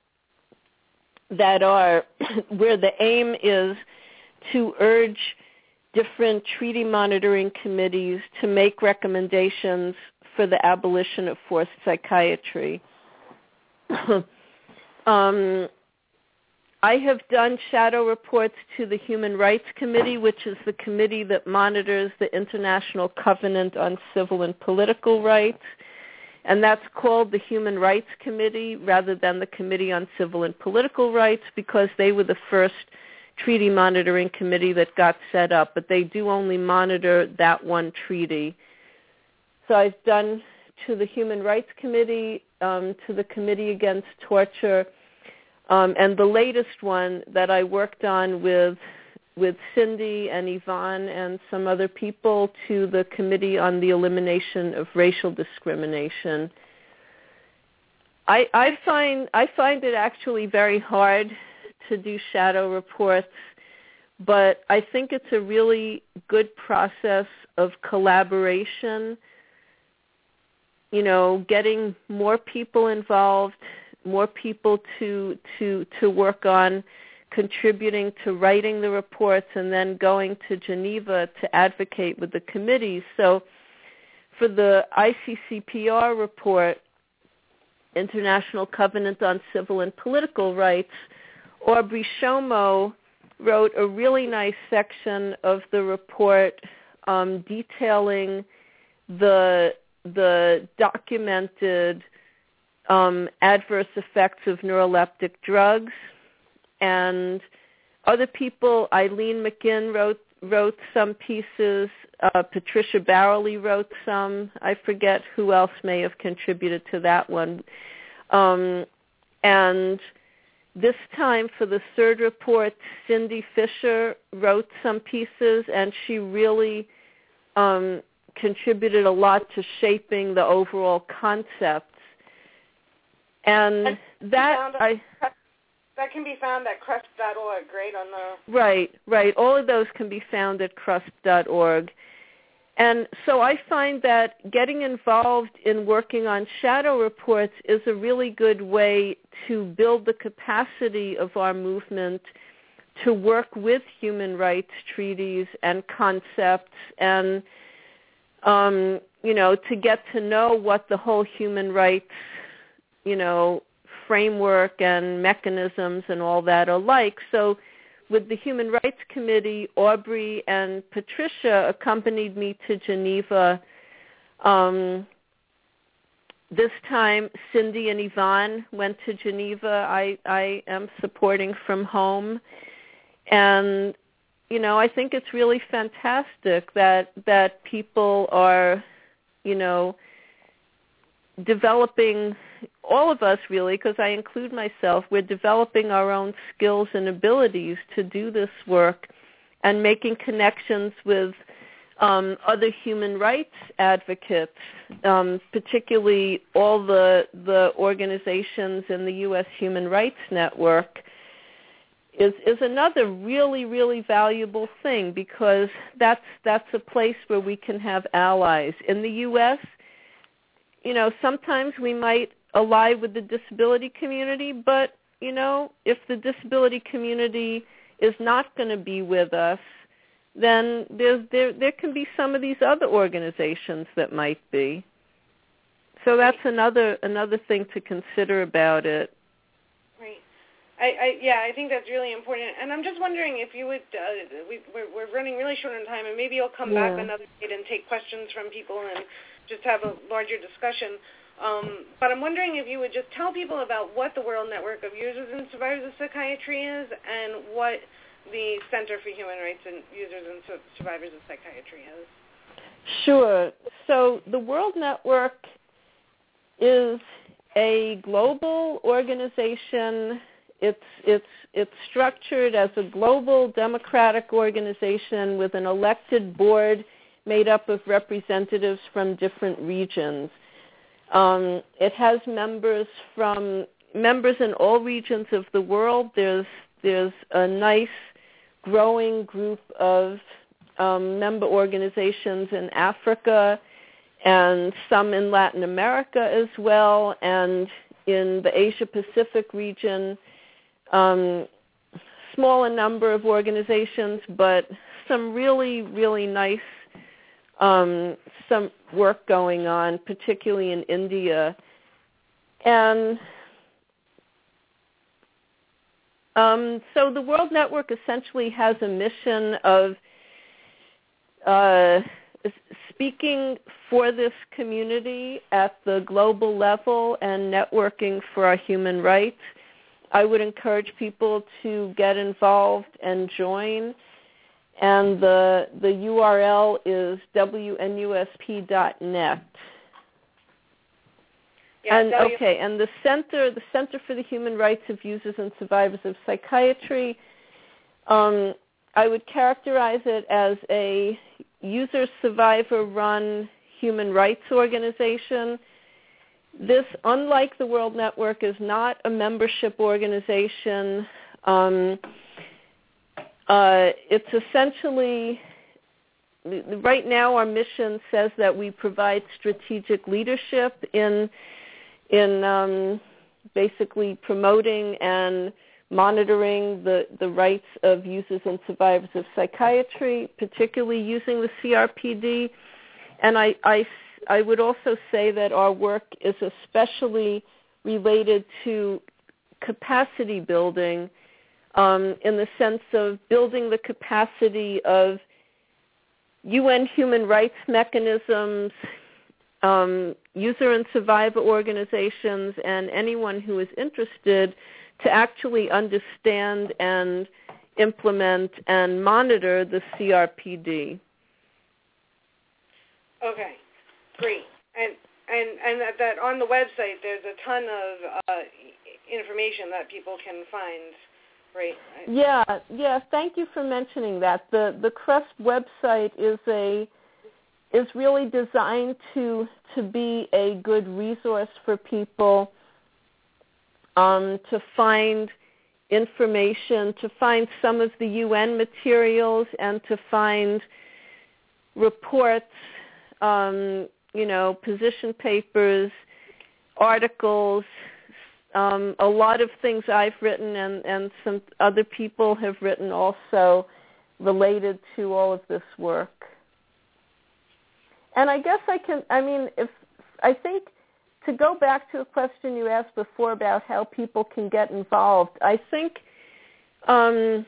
that are where the aim is to urge different treaty monitoring committees to make recommendations for the abolition of forced psychiatry. um, I have done shadow reports to the Human Rights Committee, which is the committee that monitors the International Covenant on Civil and Political Rights, and that's called the Human Rights Committee rather than the Committee on Civil and Political Rights because they were the first treaty monitoring committee that got set up, but they do only monitor that one treaty. So I've done to the Human Rights Committee, um, to the Committee Against Torture, um, and the latest one that I worked on with with Cindy and Yvonne and some other people, to the Committee on the Elimination of Racial Discrimination. I, I find I find it actually very hard to do shadow reports, but I think it's a really good process of collaboration, you know, getting more people involved, more people to to to work on contributing to writing the reports and then going to Geneva to advocate with the committees. So for the I C C P R report, International Covenant on Civil and Political Rights, Aubrey Shomo wrote a really nice section of the report um, detailing the the documented um, adverse effects of neuroleptic drugs. And other people, Eileen McGinn wrote wrote some pieces. Uh, Patricia Barrowley wrote some. I forget who else may have contributed to that one. Um, and this time for the third report, Cindy Fisher wrote some pieces, and she really um, contributed a lot to shaping the overall concepts. And that I. That can be found at crusp dot org, right? On the right, right. All of those can be found at crusp dot org. And so I find that getting involved in working on shadow reports is a really good way to build the capacity of our movement to work with human rights treaties and concepts and, um, you know, to get to know what the whole human rights, you know, framework and mechanisms and all that are like. So with the Human Rights Committee, Aubrey and Patricia accompanied me to Geneva. Um, this time, Cindy and Yvonne went to Geneva. I, I am supporting from home. And, you know, I think it's really fantastic that that people are, you know, developing, all of us really, because I include myself, we're developing our own skills and abilities to do this work and making connections with um, other human rights advocates, um, particularly all the the organizations in the U S Human Rights Network, is is another really, really valuable thing, because that's that's a place where we can have allies. In the U S, you know, sometimes we might ally with the disability community, but, you know, if the disability community is not going to be with us, then there's, there there can be some of these other organizations that might be. So that's another another thing to consider about it. Right. I, I yeah, I think that's really important. And I'm just wondering if you would, uh, we, we're, we're running really short on time, and maybe you'll come yeah. back another day and take questions from people and just have a larger discussion. Um, but I'm wondering if you would just tell people about what the World Network of Users and Survivors of Psychiatry is and what the Center for Human Rights and Users and Survivors of Psychiatry is. Sure. So the World Network is a global organization. It's it's it's structured as a global democratic organization with an elected board made up of representatives from different regions. Um, it has members from members in all regions of the world. There's there's a nice growing group of um, member organizations in Africa and some in Latin America as well, and in the Asia Pacific region, um, smaller number of organizations, but some really, really nice um, some work going on, particularly in India. And um, so the World Network essentially has a mission of uh, speaking for this community at the global level and networking for our human rights. I would encourage people to get involved and join. And the the U R L is W N U S P dot net. Yeah, and w- okay, and the center, the Center for the Human Rights of Users and Survivors of Psychiatry, um, I would characterize it as a user survivor run human rights organization. This, unlike the World Network, is not a membership organization. Um, uh, it's essentially, right now our mission says that we provide strategic leadership in, in um, basically promoting and monitoring the, the rights of users and survivors of psychiatry, particularly using the C R P D. And I, I, I would also say that our work is especially related to capacity building, um, in the sense of building the capacity of U N human rights mechanisms, um, user and survivor organizations, and anyone who is interested to actually understand and implement and monitor the C R P D. Okay, great. And and and that, that on the website there's a ton of uh, information that people can find, right? Yeah, yeah. Thank you for mentioning that. The the CRUSP website is a is really designed to to be a good resource for people um, to find information, to find some of the U N materials, and to find reports. Um, you know, position papers, articles, um, a lot of things I've written and, and some other people have written also related to all of this work. And I guess I can, I mean, if I think to go back to a question you asked before about how people can get involved, I think um,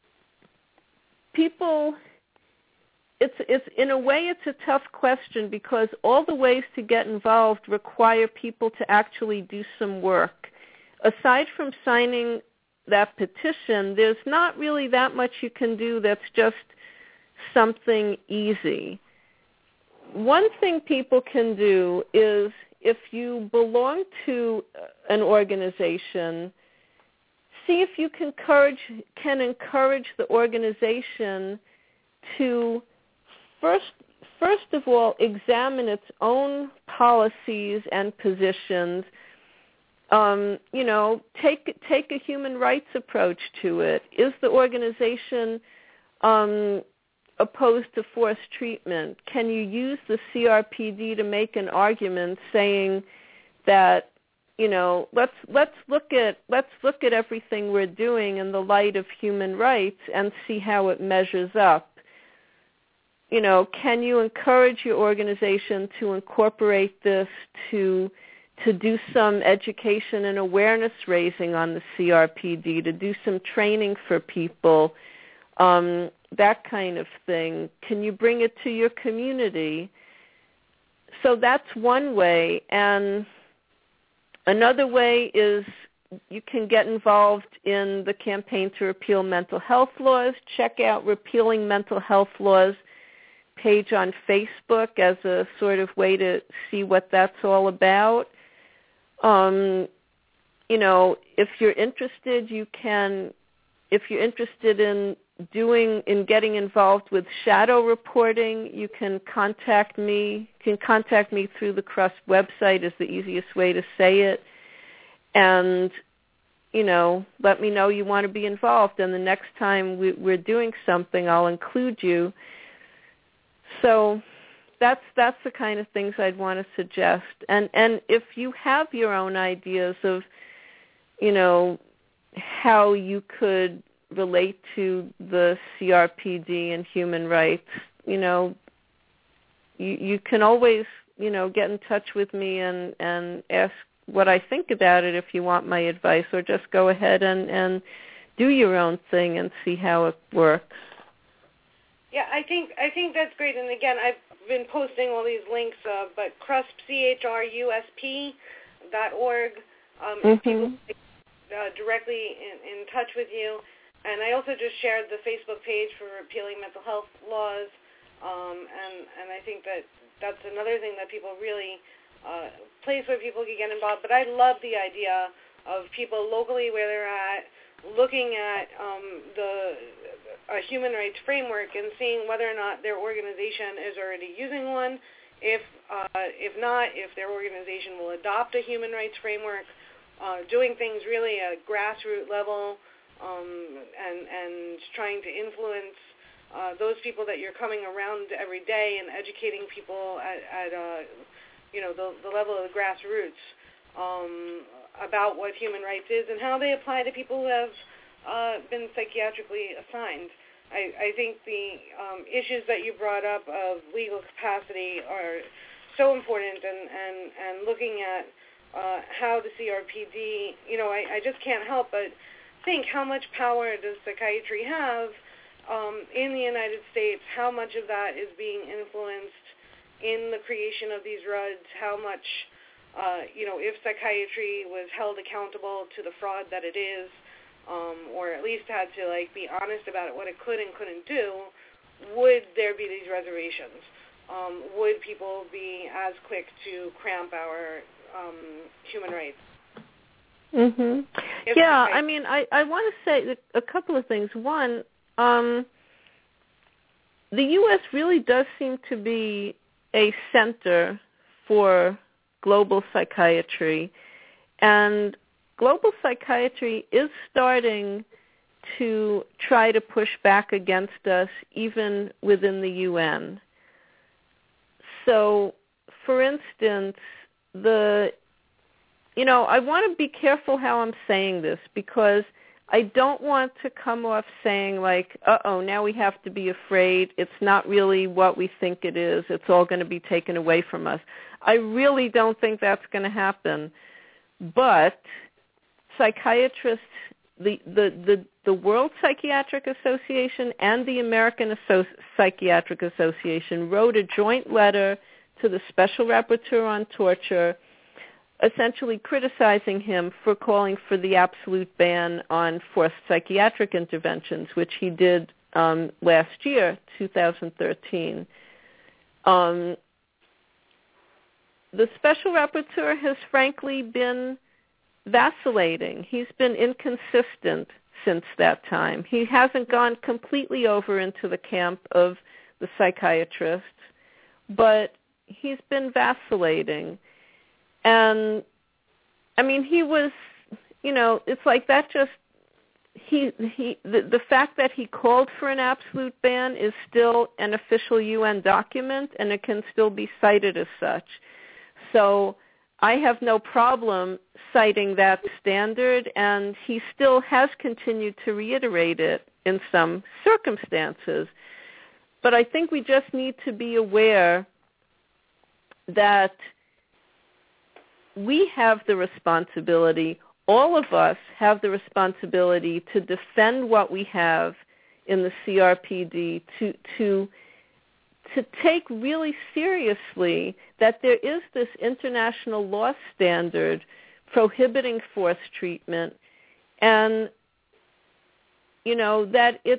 people... It's, it's in a way it's a tough question because all the ways to get involved require people to actually do some work. Aside from signing that petition, there's not really that much you can do that's just something easy. One thing people can do is if you belong to an organization, see if you can encourage, can encourage the organization to First, first of all, examine its own policies and positions. Um, you know, take take a human rights approach to it. Is the organization um, opposed to forced treatment? Can you use the C R P D to make an argument saying that, you know, let's let's look at let's look at everything we're doing in the light of human rights and see how it measures up? You know, can you encourage your organization to incorporate this, to to do some education and awareness raising on the C R P D, to do some training for people, um, that kind of thing? Can you bring it to your community? So that's one way. And another way is you can get involved in the campaign to repeal mental health laws. Check out Repealing Mental Health Laws page on Facebook as a sort of way to see what that's all about. Um, you know, if you're interested, you can, if you're interested in doing in getting involved with shadow reporting, you can contact me. You can contact me through the Crust website is the easiest way to say it. And, you know, let me know you want to be involved. And the next time we, we're doing something, I'll include you. So that's that's the kind of things I'd want to suggest. And and if you have your own ideas of, you know, how you could relate to the C R P D and human rights, you know, you, you can always, you know, get in touch with me and, and ask what I think about it if you want my advice, or just go ahead and, and do your own thing and see how it works. Yeah, I think I think that's great. And again, I've been posting all these links, uh, but CRUSP, C H R U S P dot org, um, mm-hmm. if people uh, directly in, in touch with you. And I also just shared the Facebook page for repealing mental health laws, um, and, and I think that that's another thing that people really, uh, place where people can get involved. But I love the idea of people locally where they're at, looking at um, the a human rights framework and seeing whether or not their organization is already using one. If uh, if not, if their organization will adopt a human rights framework, uh, doing things really at a grassroots level. Um, and, and trying to influence uh, those people that you're coming around every day and educating people at, at uh, you know, the, the level of the grassroots um, about what human rights is and how they apply to people who have uh, been psychiatrically assigned. I, I think the um, issues that you brought up of legal capacity are so important, and, and, and looking at uh, how the C R P D, you know, I, I just can't help but think how much power does psychiatry have um, in the United States, how much of that is being influenced in the creation of these R U Ds, how much, uh, you know, if psychiatry was held accountable to the fraud that it is, um, or at least had to, like, be honest about it, what it could and couldn't do, would there be these reservations? Um, would people be as quick to cramp our um, human rights? Mm-hmm. Yeah, I mean, I, I want to say a couple of things. One, um, the U S really does seem to be a center for global psychiatry, and global psychiatry is starting to try to push back against us even within the U N. So, for instance, the You know, I want to be careful how I'm saying this, because I don't want to come off saying like, uh-oh, now we have to be afraid. It's not really what we think it is. It's all going to be taken away from us. I really don't think that's going to happen. But psychiatrists, the, the, the, the World Psychiatric Association and the American Asso- Psychiatric Association wrote a joint letter to the Special Rapporteur on Torture, essentially criticizing him for calling for the absolute ban on forced psychiatric interventions, which he did um, last year, two thousand thirteen. Um, the Special Rapporteur has frankly been vacillating. He's been inconsistent since that time. He hasn't gone completely over into the camp of the psychiatrists, but he's been vacillating. And, I mean, he was, you know, it's like that just, he, he, the, the fact that he called for an absolute ban is still an official U N document, and it can still be cited as such. So I have no problem citing that standard, and he still has continued to reiterate it in some circumstances. But I think we just need to be aware that we have the responsibility, all of us have the responsibility to defend what we have in the C R P D, to to to take really seriously that there is this international law standard prohibiting forced treatment, and you know that it's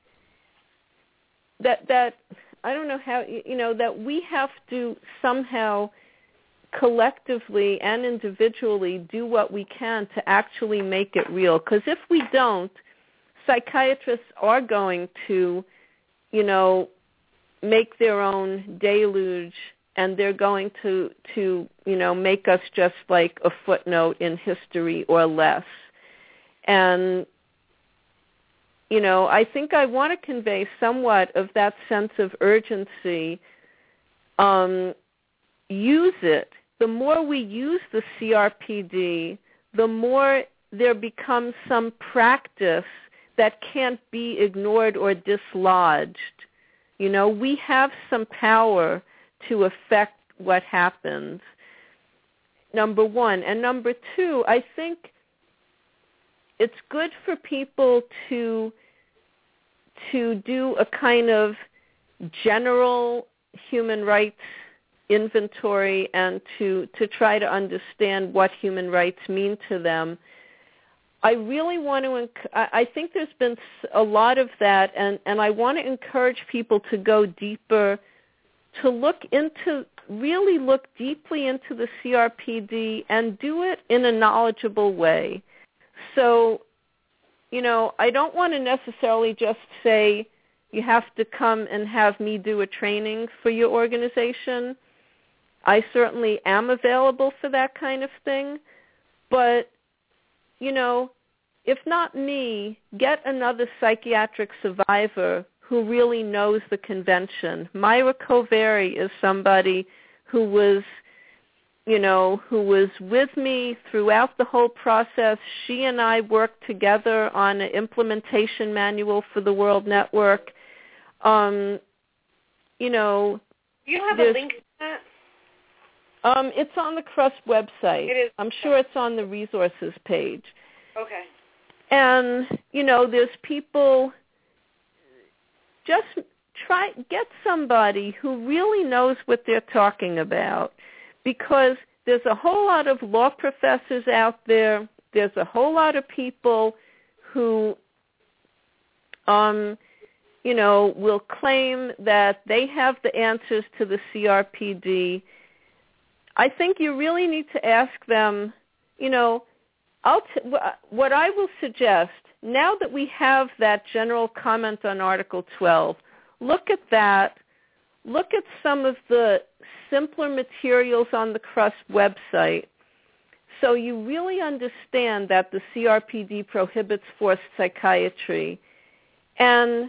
that that I don't know how you know that we have to somehow collectively and individually do what we can to actually make it real. Because if we don't, psychiatrists are going to, you know, make their own deluge, and they're going to, to, you know, make us just like a footnote in history or less. And, you know, I think I want to convey somewhat of that sense of urgency. Um, use it. The more we use the C R P D, the more there becomes some practice that can't be ignored or dislodged. You know, we have some power to affect what happens, number one. And number two, I think it's good for people to to do a kind of general human rights inventory and to, to try to understand what human rights mean to them. I really want to, I think there's been a lot of that, and, and I want to encourage people to go deeper, to look into, really look deeply into the C R P D and do it in a knowledgeable way. So, you know, I don't want to necessarily just say you have to come and have me do a training for your organization. I certainly am available for that kind of thing, but, you know, if not me, get another psychiatric survivor who really knows the convention. Myra Koveri is somebody who was, you know, who was with me throughout the whole process. She and I worked together on an implementation manual for the World Network. Um, you know, you have a link to that? Um, it's on the C R U S website. It is. I'm sure it's on the resources page. Okay. And, you know, there's people, just try, get somebody who really knows what they're talking about, because there's a whole lot of law professors out there. There's a whole lot of people who, um, you know, will claim that they have the answers to the C R P D. I think you really need to ask them, you know, I'll t- what I will suggest, now that we have that general comment on Article twelve, look at that. Look at some of the simpler materials on the C R U S website, so you really understand that the C R P D prohibits forced psychiatry. And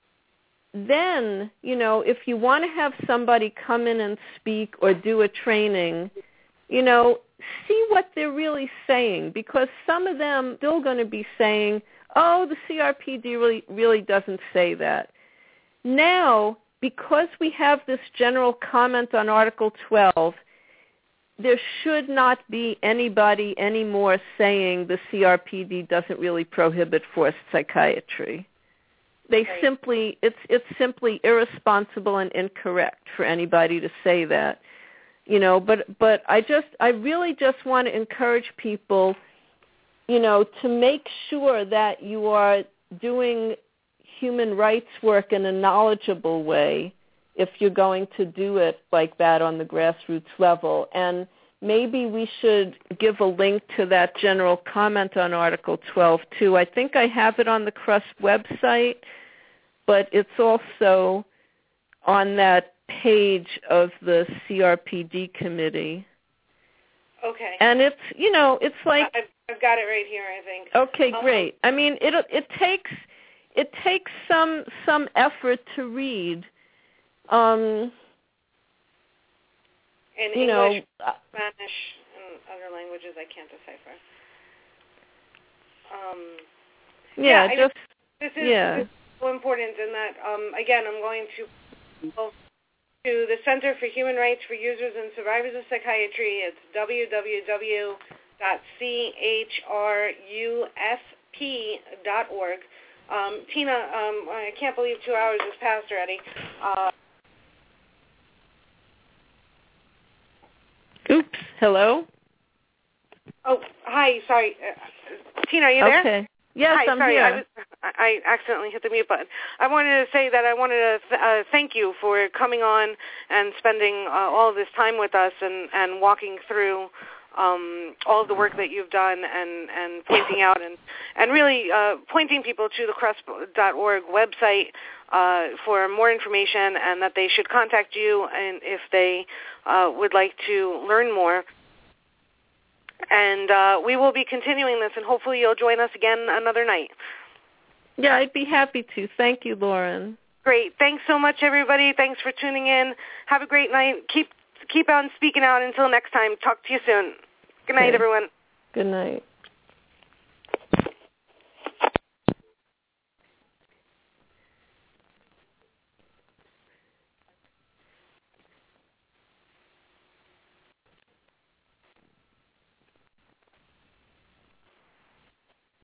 then, you know, if you want to have somebody come in and speak or do a training, you know, see what they're really saying, because some of them are still going to be saying, oh, the C R P D really, really doesn't say that. Now, because we have this general comment on Article twelve, there should not be anybody anymore saying the C R P D doesn't really prohibit forced psychiatry. They right. simply, it's it's simply irresponsible and incorrect for anybody to say that. You know, but but I just I really just want to encourage people, you know, to make sure that you are doing human rights work in a knowledgeable way if you're going to do it like that on the grassroots level. And maybe we should give a link to that general comment on Article twelve too. I think I have it on the C R U S website, but it's also on that page of the C R P D committee. Okay. And it's, you know, it's like I've, I've got it right here, I think. Okay, um, great. I mean, it it takes it takes some some effort to read. Um, in you English, know, Spanish, and other languages I can't decipher. Um, yeah, yeah just I, this is, yeah. This is so important in that. Um, again, I'm going to. to the Center for Human Rights for Users and Survivors of Psychiatry. It's w w w dot c h r u s p dot org. Um, Tina, um, I can't believe two hours has passed already. Uh, Oops. Hello? oh, hi. Sorry. Uh, Tina, are you there? Okay. Yes, Hi, I'm sorry, here. I, was, I accidentally hit the mute button. I wanted to say that I wanted to th- uh, thank you for coming on and spending uh, all of this time with us and, and walking through um, all of the work that you've done and, and pointing out and, and really uh, pointing people to the crest dot org website uh, for more information, and that they should contact you and if they uh, would like to learn more. And uh, we will be continuing this, and hopefully you'll join us again another night. Yeah, I'd be happy to. Thank you, Lauren. Great. Thanks so much, everybody. Thanks for tuning in. Have a great night. Keep keep on speaking out until next time. Talk to you soon. Good night, Okay. everyone. Good night.